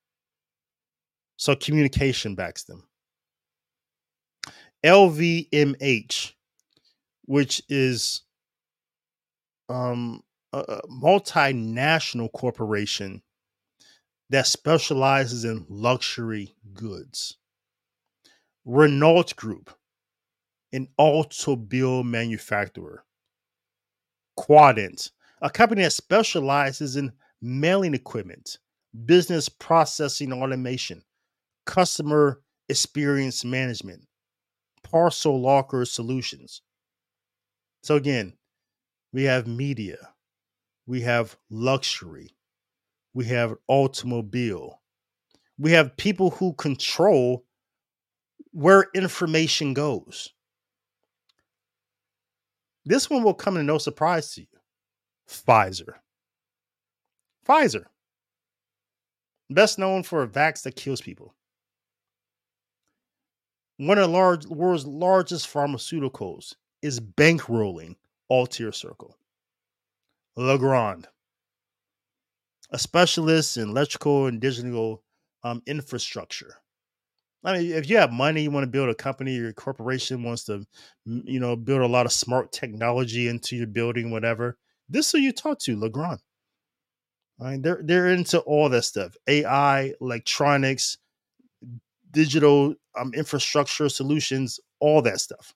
So communication backs them. L V M H, which is um, a, a multinational corporation that specializes in luxury goods. Renault Group, an automobile manufacturer. Quadient, a company that specializes in mailing equipment, business processing automation, customer experience management, parcel locker solutions. So again, we have media, we have luxury, we have automobile, we have people who control where information goes. This one will come as no surprise to you. Pfizer. Pfizer. Best known for a vax that kills people. One of the large, world's largest pharmaceuticals is bankrolling Altair Circle. Legrand, a specialist in electrical and digital um, infrastructure. I mean, if you have money, you want to build a company, your corporation wants to, you know, build a lot of smart technology into your building, whatever. This is who you talk to, Legrand. All right, they're they're into all that stuff: A I, electronics, digital um, infrastructure solutions, all that stuff.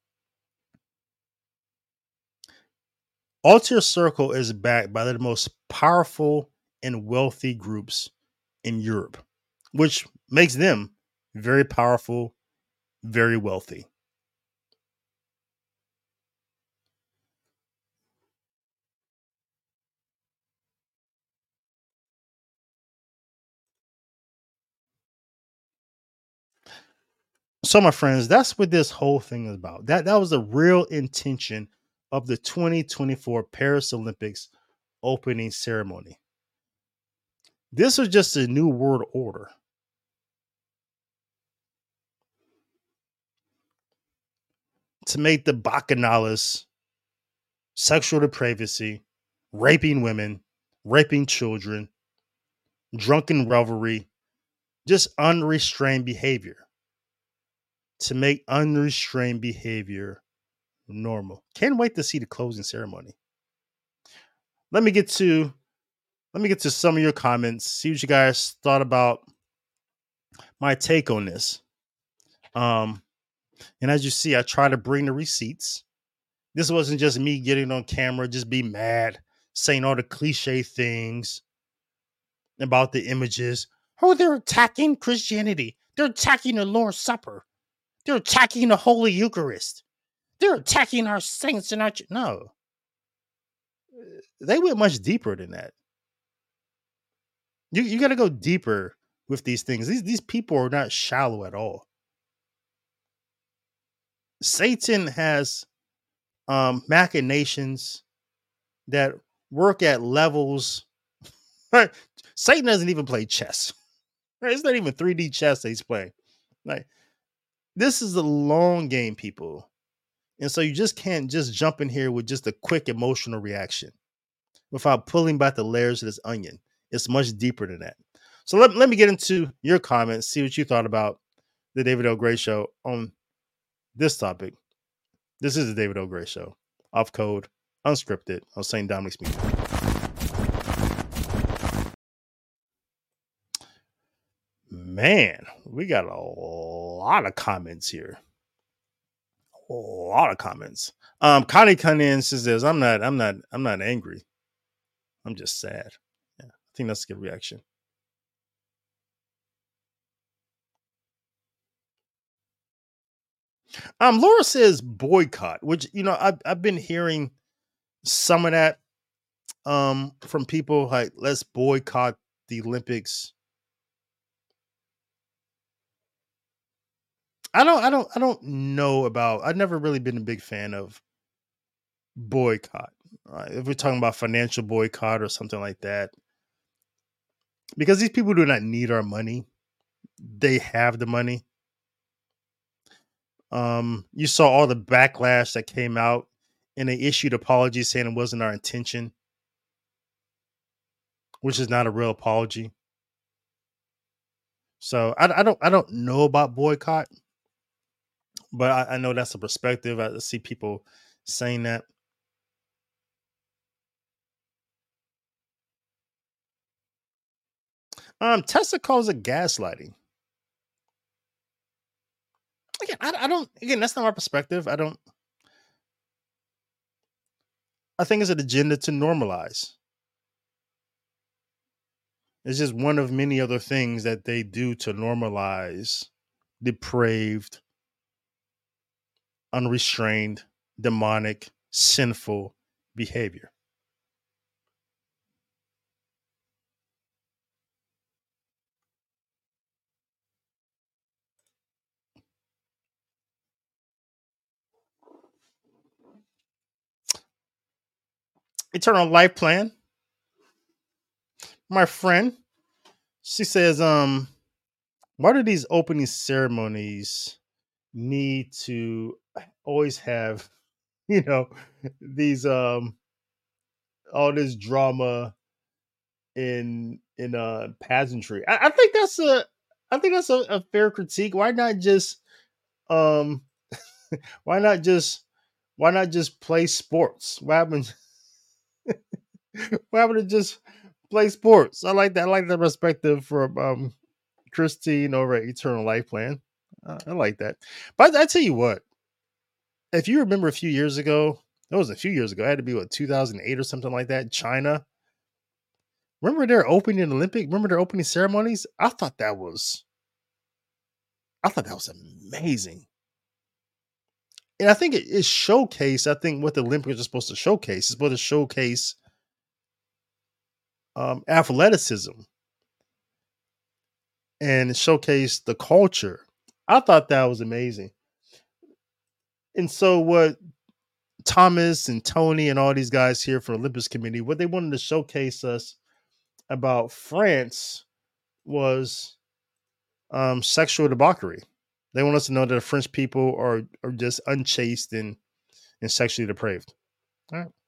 Altair Circle is backed by the most powerful and wealthy groups in Europe, which makes them very powerful, very wealthy. So, my friends, that's what this whole thing is about. That that was the real intention of the twenty twenty-four Paris Olympics opening ceremony. This was just a new world order to make the bacchanals, sexual depravity, raping women, raping children, drunken revelry, just unrestrained behavior. To make unrestrained behavior normal. Can't wait to see the closing ceremony. Let me get to let me get to some of your comments. See what you guys thought about my take on this. Um, and as you see, I try to bring the receipts. This wasn't just me getting on camera, just be mad, saying all the cliche things about the images. Oh, they're attacking Christianity. They're attacking the Lord's Supper. They're attacking the Holy Eucharist. They're attacking our saints and our ch-. No. They went much deeper than that. You you got to go deeper with these things. These these people are not shallow at all. Satan has um, machinations that work at levels. Satan doesn't even play chess. It's not even three D chess that he's playing. Like, this is a long game, people. And so you just can't just jump in here with just a quick emotional reaction without pulling back the layers of this onion. It's much deeper than that. So let, let me get into your comments, see what you thought about the David L. Gray Show on this topic. This is the David L. Gray Show, off code, unscripted, on Saint Dominic's Media. Man, we got a lot of comments here. A lot of comments. Um, Connie Cunningham says, "I'm not, I'm not, I'm not angry. I'm just sad." Yeah, I think that's a good reaction. Um, Laura says boycott, which, you know, I've I've been hearing some of that um from people, like, let's boycott the Olympics. I don't I don't I don't know about I've never really been a big fan of boycott. Uh, if we're talking about financial boycott or something like that. Because these people do not need our money. They have the money. Um, you saw all the backlash that came out, and they issued apologies saying it wasn't our intention, which is not a real apology. So I, I don't I don't know about boycott, but I, I know that's a perspective. I see people saying that. Um, Tesla calls it gaslighting. Again, I, I don't. Again, that's not my perspective. I don't. I think it's an agenda to normalize. It's just one of many other things that they do to normalize depraved, unrestrained, demonic, sinful behavior. Eternal Life Plan. My friend, she says, um, why do these opening ceremonies need to always have, you know, these um all this drama in in uh pageantry? I, I think that's a I think that's a, a fair critique. Why not just um why not just why not just play sports? What happens? What happened to just play sports? I like that. I like that perspective from um, Christine over at Eternal Life Plan. Uh, I like that. But I, I tell you what, if you remember a few years ago, it was a few years ago. It had to be what two thousand eight or something like that. China. Remember their opening Olympic? Remember their opening ceremonies? I thought that was, I thought that was amazing. And I think it is showcase. I think what the Olympics are supposed to showcase is supposed to showcase um, athleticism and showcase the culture. I thought that was amazing. And so what Thomas and Tony and all these guys here from Olympus Committee, what they wanted to showcase us about France was um, sexual debauchery. They want us to know that the French people are are just unchaste and and sexually depraved. All right.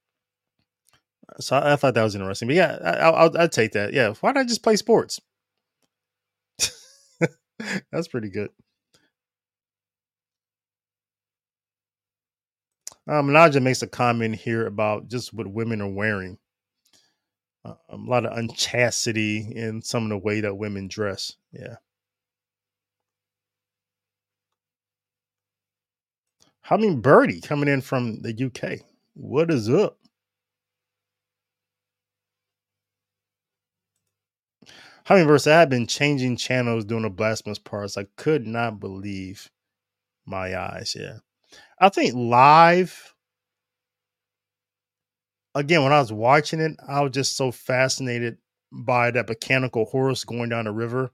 So I, I thought that was interesting. But yeah, I, I'll I'd take that. Yeah, why not just play sports? That's pretty good. Um, Naja makes a comment here about just what women are wearing. Uh, a lot of unchastity in some of the way that women dress. Yeah. Hummingbirdy coming in from the U K. What is up? Hummingbird said, I have been changing channels during the blasphemous parts. I could not believe my eyes. Yeah. I think live, again, when I was watching it, I was just so fascinated by that mechanical horse going down the river.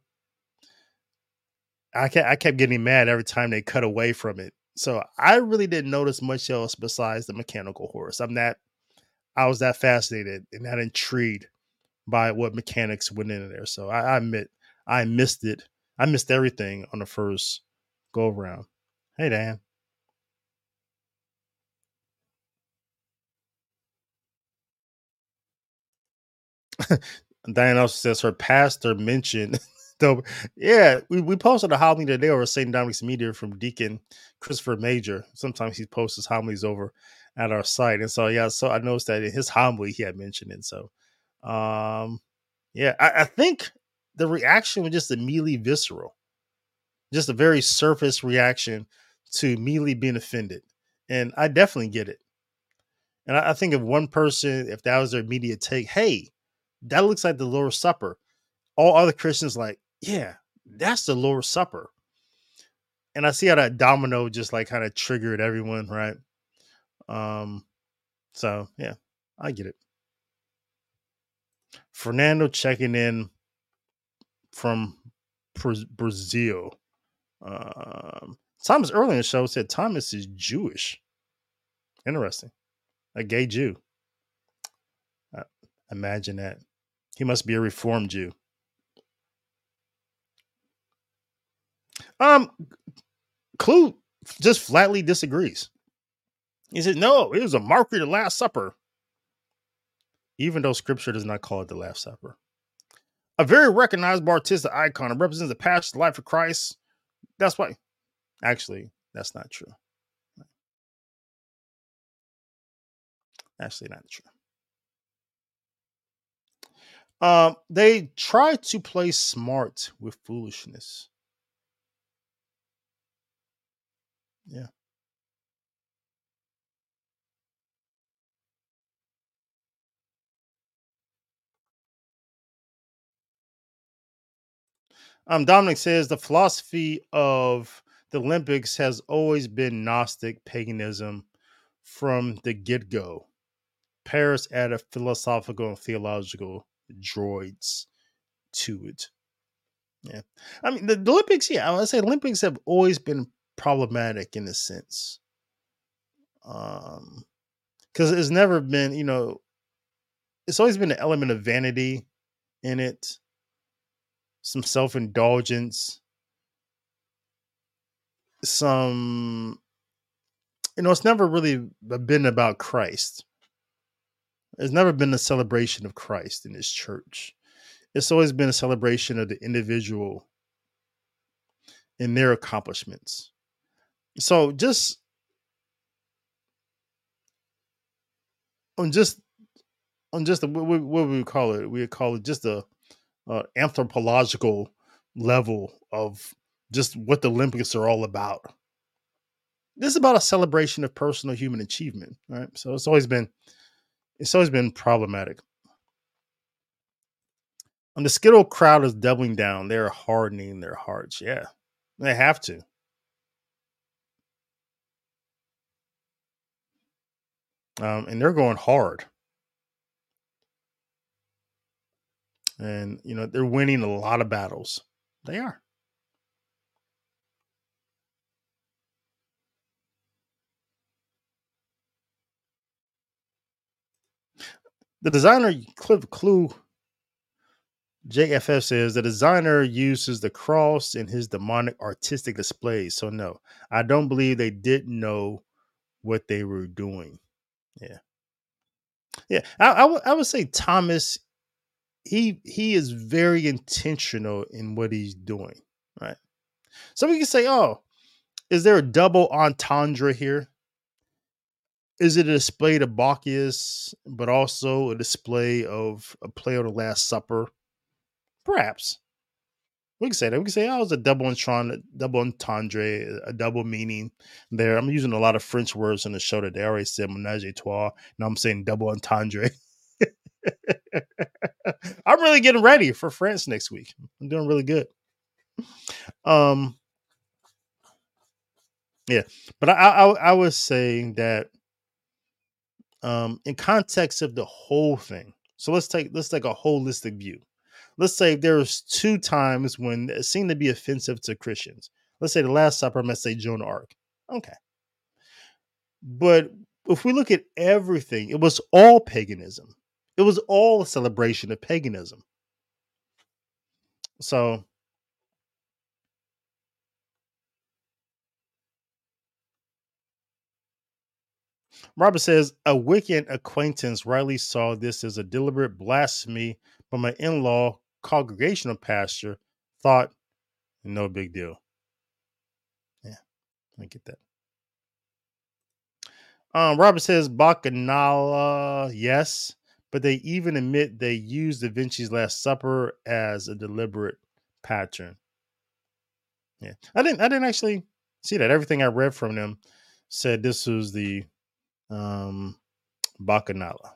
I kept, I kept getting mad every time they cut away from it. So I really didn't notice much else besides the mechanical horse. I'm that, I was that fascinated and that intrigued by what mechanics went in there. So I, I admit I missed it. I missed everything on the first go around. Hey, Dan. Diane also says her pastor mentioned. So yeah, we, we posted a homily today over Saint Dominic's Media from Deacon Christopher Major. Sometimes he posts his homilies over at our site. And so yeah, so I noticed that in his homily he had mentioned it. So um yeah, I, I think the reaction was just immediately visceral. Just a very surface reaction to immediately being offended. And I definitely get it. And I, I think if one person, if that was their immediate take, hey, that looks like the Lord's Supper. All other Christians like, yeah, that's the Lord's Supper. And I see how that domino just like kind of triggered everyone, right? Um, so yeah, I get it. Fernando checking in from Brazil. Um, Thomas earlier in the show said Thomas is Jewish. Interesting. A gay Jew. Uh, imagine that. He must be a Reformed Jew. Um, Clue just flatly disagrees. He said, no, it was a marker of the Last Supper. Even though scripture does not call it the Last Supper. A very recognizable artistic icon. It represents the passion, life of Christ. That's why. Actually, that's not true. Actually, not true. Um, they try to play smart with foolishness. Yeah. Um, Dominic says the philosophy of the Olympics has always been Gnostic paganism from the get go. Paris added philosophical and theological droids to it. Yeah. I mean, the, the Olympics, yeah, I would say Olympics have always been problematic in a sense. Um, because it's never been, you know, it's always been an element of vanity in it, some self indulgence, some, you know, it's never really been about Christ. It's never been a celebration of Christ in his church. It's always been a celebration of the individual and their accomplishments. So just on just on just a, what, what would we call it? We would call it just a uh, anthropological level of just what the Olympics are all about. This is about a celebration of personal human achievement, right? So it's always been it's always been problematic. And the Skittle crowd is doubling down. They're hardening their hearts. Yeah, they have to. Um, and they're going hard. And, you know, they're winning a lot of battles. They are. The designer, Cliff Clue, J F F says the designer uses the cross in his demonic artistic displays. So, no, I don't believe they didn't know what they were doing. Yeah. Yeah. I, I, w- I would say Thomas, he he is very intentional in what he's doing. Right. So we can say, oh, is there a double entendre here? Is it a display to Bacchus, but also a display of a play on the Last Supper? Perhaps. We can say that. We can say, oh, it's a double entendre, double entendre, a double meaning there. I'm using a lot of French words in the show today. I already said menage a trois. Now I'm saying double entendre. I'm really getting ready for France next week. I'm doing really good. Um, yeah, but I, I, I was saying that um, in context of the whole thing. So let's take let's take a holistic view. Let's say there's two times when it seemed to be offensive to Christians. Let's say the Last Supper, let's say Joan of Arc. Okay. But if we look at everything, it was all paganism. It was all a celebration of paganism. So Robert says, a Wiccan acquaintance rightly saw this as a deliberate blasphemy, but my in-law, congregational pastor, thought no big deal. Yeah, I get that. Um, Robert says Bacchanal, yes, but they even admit they used Da Vinci's Last Supper as a deliberate pattern. Yeah, I didn't. I didn't actually see that. Everything I read from them said this was the um, Bacchanal.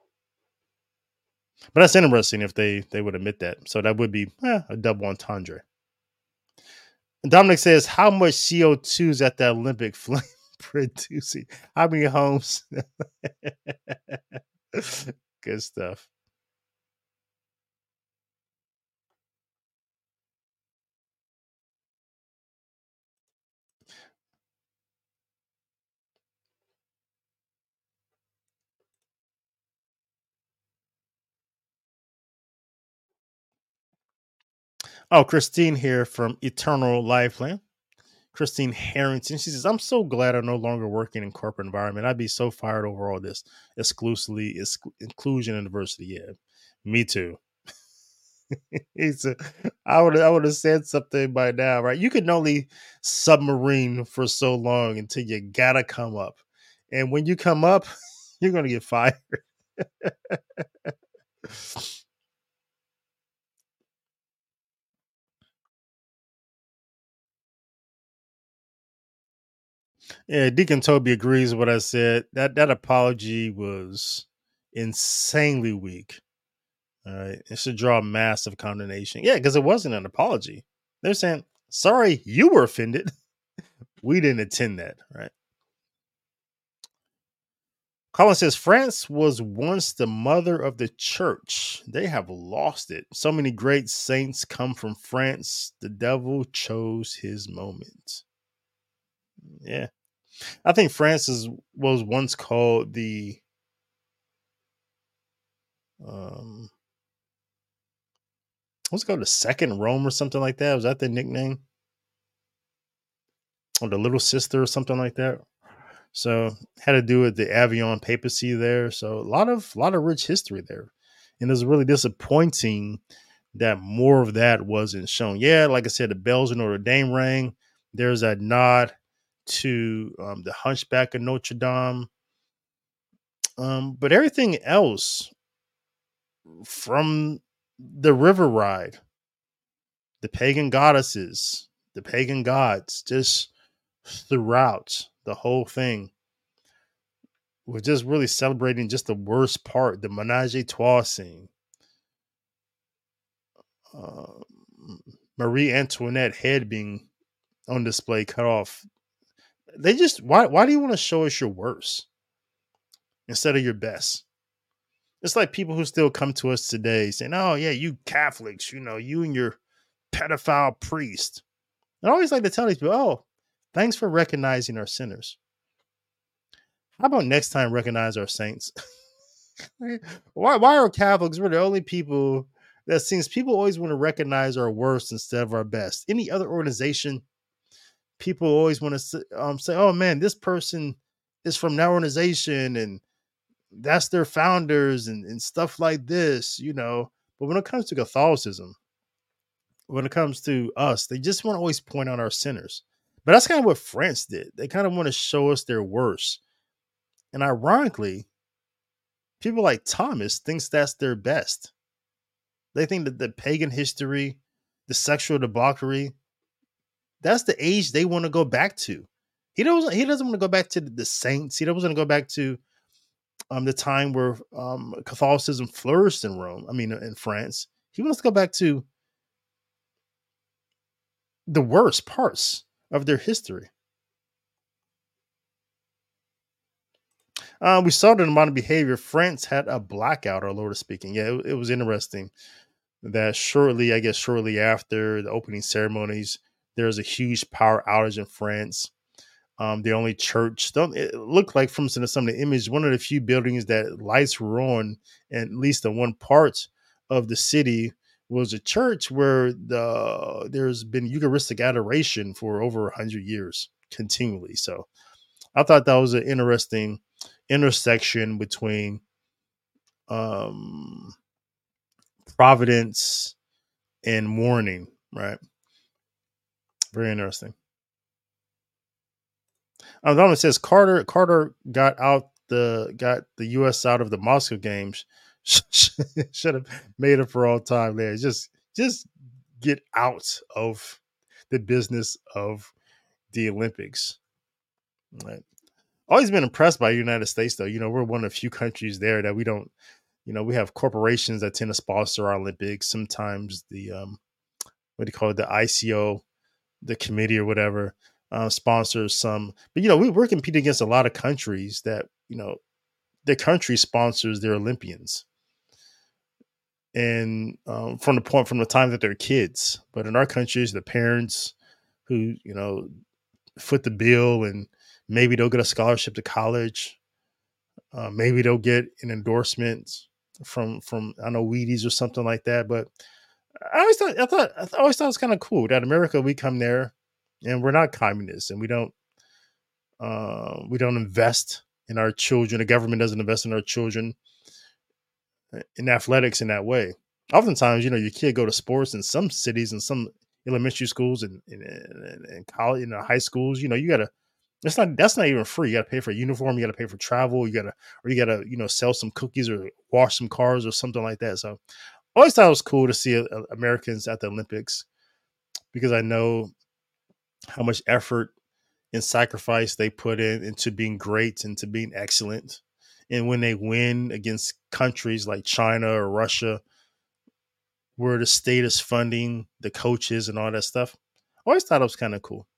But that's interesting if they they would admit that. So that would be eh, a double entendre. Dominic says, how much C O two is at the Olympic flame producing? How many homes? Good stuff. Oh, Christine here from Eternal Lifeline. Christine Harrington. She says, I'm so glad I'm no longer working in corporate environment. I'd be so fired over all this exclusively exc- inclusion and diversity. Yeah, me too. He said, I would I would have said something by now, right? You can only submarine for so long until you gotta come up. And when you come up, you're gonna get fired. Yeah, Deacon Toby agrees with what I said. That that apology was insanely weak. All right. It should draw massive condemnation. Yeah, because it wasn't an apology. They're saying, sorry, you were offended. We didn't attend that, right? Colin says France was once the mother of the church. They have lost it. So many great saints come from France. The devil chose his moment. Yeah. I think France is, was once called the um what's it called, the second Rome or something like that. Was that the nickname? Or the little sister or something like that. So had to do with the Avion papacy there. So a lot of lot of rich history there. And it was really disappointing that more of that wasn't shown. Yeah, like I said, the bells of Notre Dame rang. There's a nod to um, the Hunchback of Notre Dame. Um, but everything else from the river ride the pagan goddesses, the pagan gods, just throughout the whole thing. We're just really celebrating just the worst part, the menage a trois scene. Uh, Marie Antoinette head being on display, cut off. They just why why do you want to show us your worst instead of your best? It's like people who still come to us today saying, "Oh yeah, you Catholics, you know, you and your pedophile priest." And I always like to tell these people, "Oh, thanks for recognizing our sinners. How about next time recognize our saints?" why why are Catholics we're the only people that seems people always want to recognize our worst instead of our best? Any other organization, people always want to um, say, "Oh man, this person is from that organization and that's their founders and, and stuff like this," you know. But when it comes to Catholicism, when it comes to us, they just want to always point out our sinners. But that's kind of what France did. They kind of want to show us their worst. And ironically, people like Thomas thinks that's their best. They think that the pagan history, the sexual debauchery, that's the age they want to go back to. He doesn't. He doesn't want to go back to the saints. He doesn't want to go back to um, the time where um, Catholicism flourished in Rome. I mean, in France. He wants to go back to the worst parts of their history. Uh, we saw it in modern behavior. France had a blackout, or Lord speaking. Yeah, it, it was interesting that shortly, I guess, shortly after the opening ceremonies, there was a huge power outage in France. Um, the only church, don't it looked like from some of the images, one of the few buildings that lights were on, and at least in one part of the city, was a church where the there's been Eucharistic adoration for over a hundred years continually. So I thought that was an interesting intersection between um, providence and mourning, right? Very interesting. Um, Donald says Carter Carter got out the got the U S out of the Moscow games. Should have made it for all time there. Just just get out of the business of the Olympics. Right. Always been impressed by the United States, though. You know, we're one of the few countries there that we don't, you know, we have corporations that tend to sponsor our Olympics. Sometimes the, um, what do you call it, the I C O, the committee or whatever, uh, sponsors some. But, you know, we, we're competing against a lot of countries that, you know, the country sponsors their Olympians. And um, from the point, from the time that they're kids. But in our countries, the parents who, you know, foot the bill and maybe they'll get a scholarship to college. Uh, maybe they'll get an endorsement from from I don't know Wheaties or something like that. But I always thought I thought I always thought it was kind of cool that America, we come there and we're not communists and we don't uh, we don't invest in our children. The government doesn't invest in our children in athletics in that way. Oftentimes, you know, your kid go to sports in some cities and some elementary schools and and, and, and college, you know, high schools. You know, you gotta. It's not. That's not even free. You got to pay for a uniform. You got to pay for travel. You got to, or you got to, you know, sell some cookies or wash some cars or something like that. So, I always thought it was cool to see uh, Americans at the Olympics because I know how much effort and sacrifice they put in into being great and to being excellent. And when they win against countries like China or Russia, where the state is funding the coaches and all that stuff, I always thought it was kind of cool.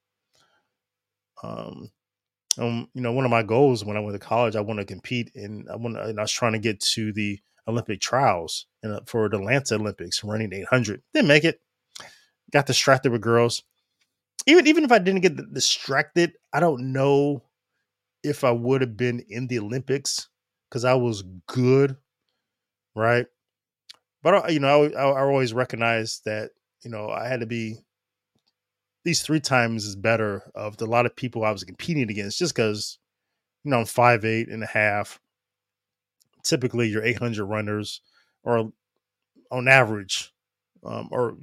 Um, um, you know, one of my goals when I went to college, I want to compete in. I want, and I was trying to get to the Olympic trials and for the Atlanta Olympics, running eight hundred. Didn't make it. Got distracted with girls. Even even if I didn't get distracted, I don't know if I would have been in the Olympics because I was good, right? But you know, I, I always recognized that you know I had to be at least three times as better of the, a lot of people I was competing against, just because you know I'm five eight and a half. Typically, your eight hundred runners are on average, um, or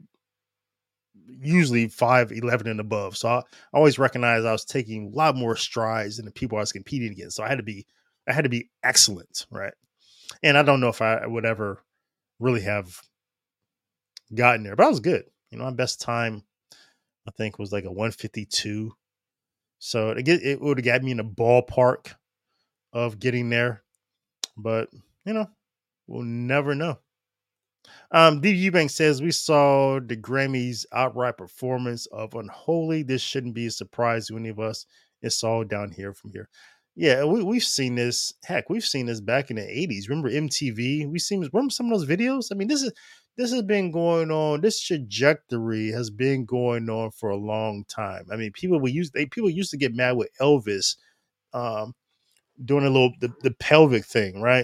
usually five eleven and above. So I always recognized I was taking a lot more strides than the people I was competing against. So I had to be, I had to be excellent, right? And I don't know if I would ever really have gotten there, but I was good. You know, my best time I think was like a one fifty-two. So it, get, it would have got me in the ballpark of getting there, but you know, we'll never know. Um, D. Eubank says we saw the Grammys' outright performance of "Unholy." This shouldn't be a surprise to any of us. It's all down here from here. Yeah, we we've seen this. Heck, we've seen this back in the eighties. Remember M T V? We seen remember some of those videos. I mean, this is this has been going on. This trajectory has been going on for a long time. I mean, people we used they people used to get mad with Elvis um, doing a little the, the pelvic thing, right?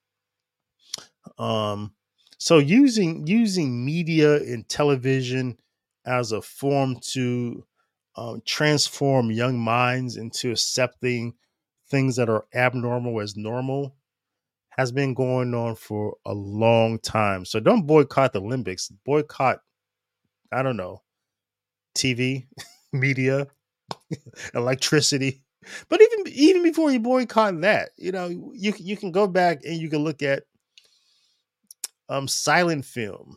Um, so using using media and television as a form to um, transform young minds into accepting things that are abnormal as normal has been going on for a long time. So don't boycott the Olympics. Boycott, I don't know, T V, media, electricity. But even even before you boycott that, you know, you you can go back and you can look at um silent film.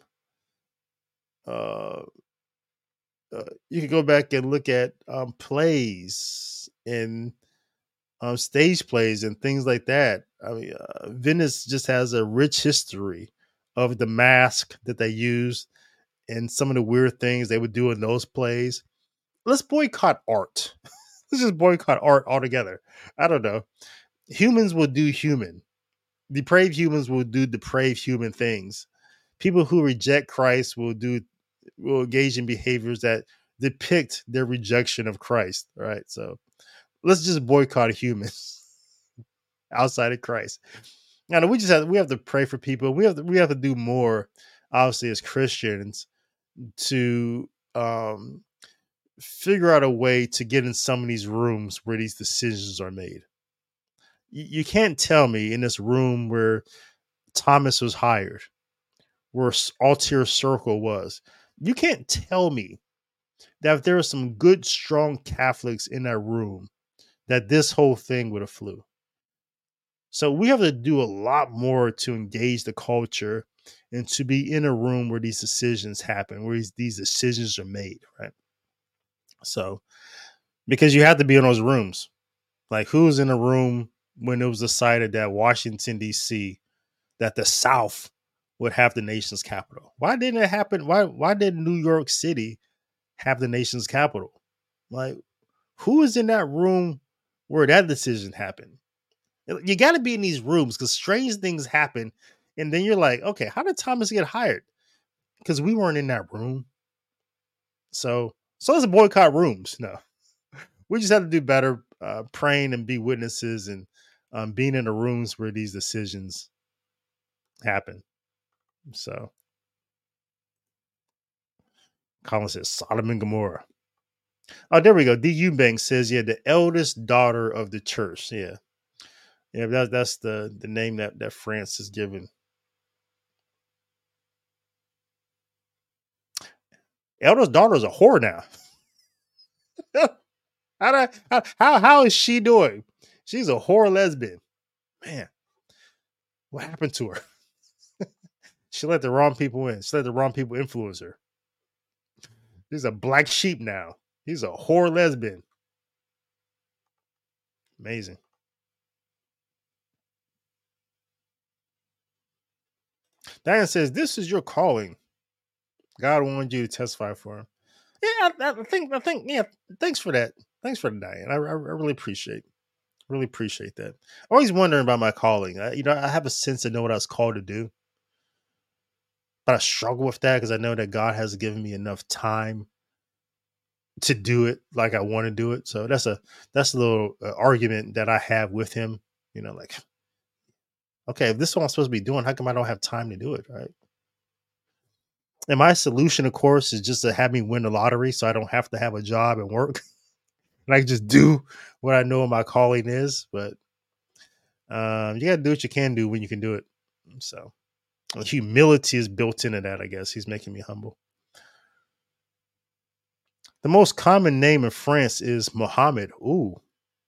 Uh, uh, you can go back and look at um, plays and um, stage plays and things like that. I mean, uh, Venice just has a rich history of the mask that they use and some of the weird things they would do in those plays. Let's boycott art. Let's just boycott art altogether. I don't know. Humans will do human. Depraved humans will do depraved human things. People who reject Christ will do will engage in behaviors that depict their rejection of Christ. Right. So let's just boycott humans outside of Christ. Now we just have we have to pray for people. We have to we have to do more, obviously, as Christians to um figure out a way to get in some of these rooms where these decisions are made. You, you can't tell me in this room where Thomas was hired, where Altier Circle was. You can't tell me that if there were some good, strong Catholics in that room, that this whole thing would have flew. So we have to do a lot more to engage the culture and to be in a room where these decisions happen, where these, these decisions are made, right? So, because you have to be in those rooms. Like, who was in a room when it was decided that Washington, D C, that the South would have the nation's capital? Why didn't it happen? Why, why did New York City have the nation's capital? Like, who is in that room where that decision happened? You got to be in these rooms because strange things happen. And then you're like, okay, how did Thomas get hired? Because we weren't in that room. So, so let's boycott rooms. No, we just have to do better uh, praying and be witnesses and um, being in the rooms where these decisions happen. So, Colin says Sodom and Gomorrah. Oh, there we go. D. Eubank says, yeah, the eldest daughter of the church. Yeah. Yeah, that, that's the, the name that, that France is given. Eldest daughter is a whore now. how, how, how, how is she doing? She's a whore lesbian. Man, what happened to her? She let the wrong people in. She let the wrong people influence her. She's a black sheep now. He's a whore lesbian. Amazing. Diane says, this is your calling. God wanted you to testify for him. Yeah, I, I think, I think, yeah, thanks for that. Thanks for that, Diane. I, I, I really appreciate, really appreciate that. Always wondering about my calling. I, you know, I have a sense to know what I was called to do, but I struggle with that because I know that God has given me enough time to do it like I want to do it. So that's a that's a little uh, argument that I have with him. You know, like, okay, if this is what I'm supposed to be doing, how come I don't have time to do it, right? And my solution, of course, is just to have me win the lottery so I don't have to have a job and work. And I can just do what I know my calling is. But um, you got to do what you can do when you can do it. So humility is built into that, I guess. He's making me humble. The most common name in France is Mohammed. Ooh.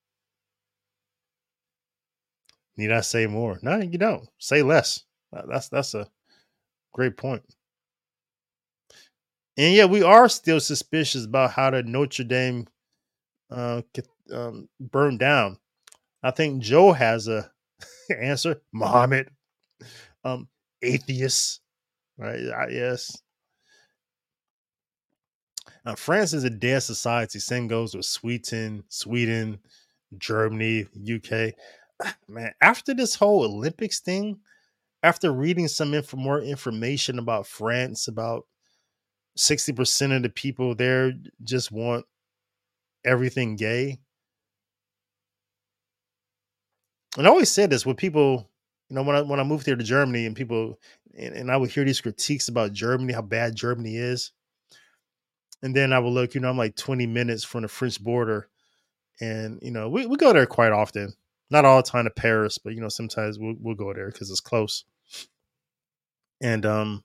Need I say more? No, you don't. Say less. That's that's a great point. And yeah, we are still suspicious about how the Notre Dame uh, um, burned down. I think Joe has a answer. Muhammad, um, atheist, right? I, yes. Now, France is a dead society. Same goes with Sweden, Sweden, Germany, U K. Man, after this whole Olympics thing, after reading some inf- more information about France, about sixty percent of the people there just want everything gay. And I always said this with people, you know, when I when I moved here to Germany and people and, and I would hear these critiques about Germany, how bad Germany is. And then I would look, you know, I'm like twenty minutes from the French border. And, you know, we, we go there quite often. Not all the time to Paris, but you know, sometimes we'll, we'll go there because it's close. And um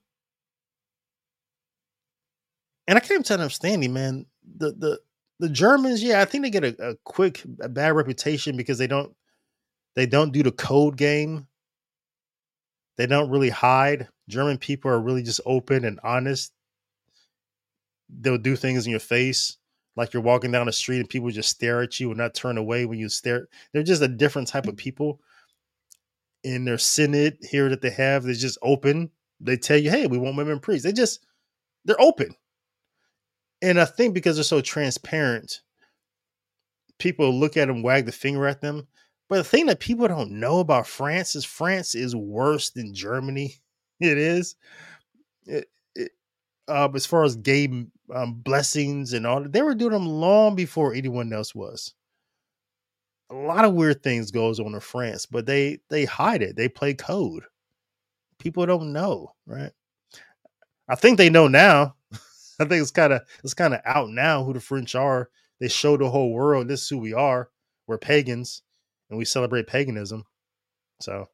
and I came to understanding, man, the the the Germans, yeah, I think they get a, a quick a bad reputation because they don't they don't do the code game. They don't really hide. German people are really just open and honest. They'll do things in your face, like you're walking down the street and people just stare at you and not turn away when you stare. They're just a different type of people. In their synod here that they have, they're just open. They tell you, hey, we want women priests. They just they're open. And I think because they're so transparent, people look at them, wag the finger at them. But the thing that people don't know about France is France is worse than Germany. It is. It, it, uh, as far as gay um, blessings and all, they were doing them long before anyone else was. A lot of weird things goes on in France, but they they hide it. They play code. People don't know, right? I think they know now. I think it's kind of it's kind of out now who the French are. They show the whole world this is who we are. We're pagans, and we celebrate paganism. So,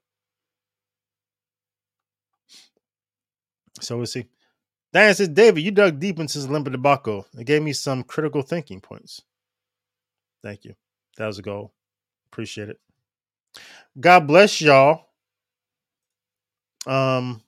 so we'll see. Diane says, David, you dug deep into this limp debacle. It gave me some critical thinking points. Thank you. That was a goal. Appreciate it. God bless y'all. Um,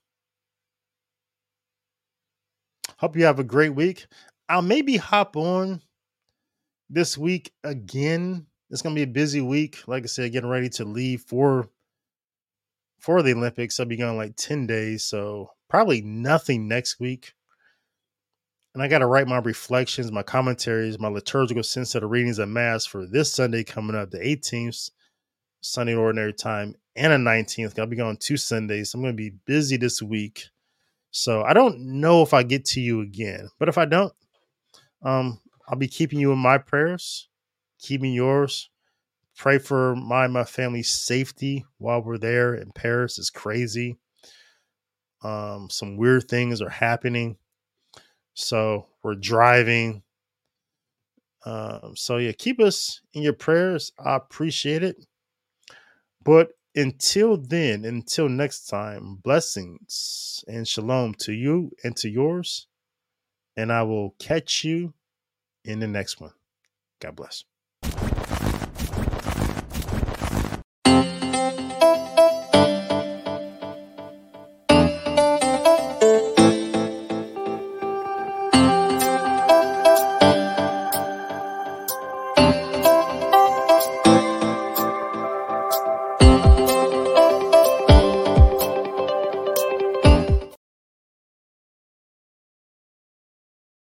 hope you have a great week. I'll maybe hop on this week again. It's gonna be a busy week. Like I said, getting ready to leave for for the Olympics. I'll be gone like ten days, so probably nothing next week. And I got to write my reflections, my commentaries, my liturgical sense of the readings of Mass for this Sunday coming up, the eighteenth, Sunday Ordinary Time, and the nineteenth. I'll be gone two Sundays. So I'm going to be busy this week. So I don't know if I get to you again, but if I don't, um, I'll be keeping you in my prayers, keeping yours. Pray for my my family's safety while we're there in Paris. It's crazy. Um, some weird things are happening. So we're driving. Um, so yeah, keep us in your prayers. I appreciate it. But until then, until next time, blessings and shalom to you and to yours. And I will catch you in the next one. God bless.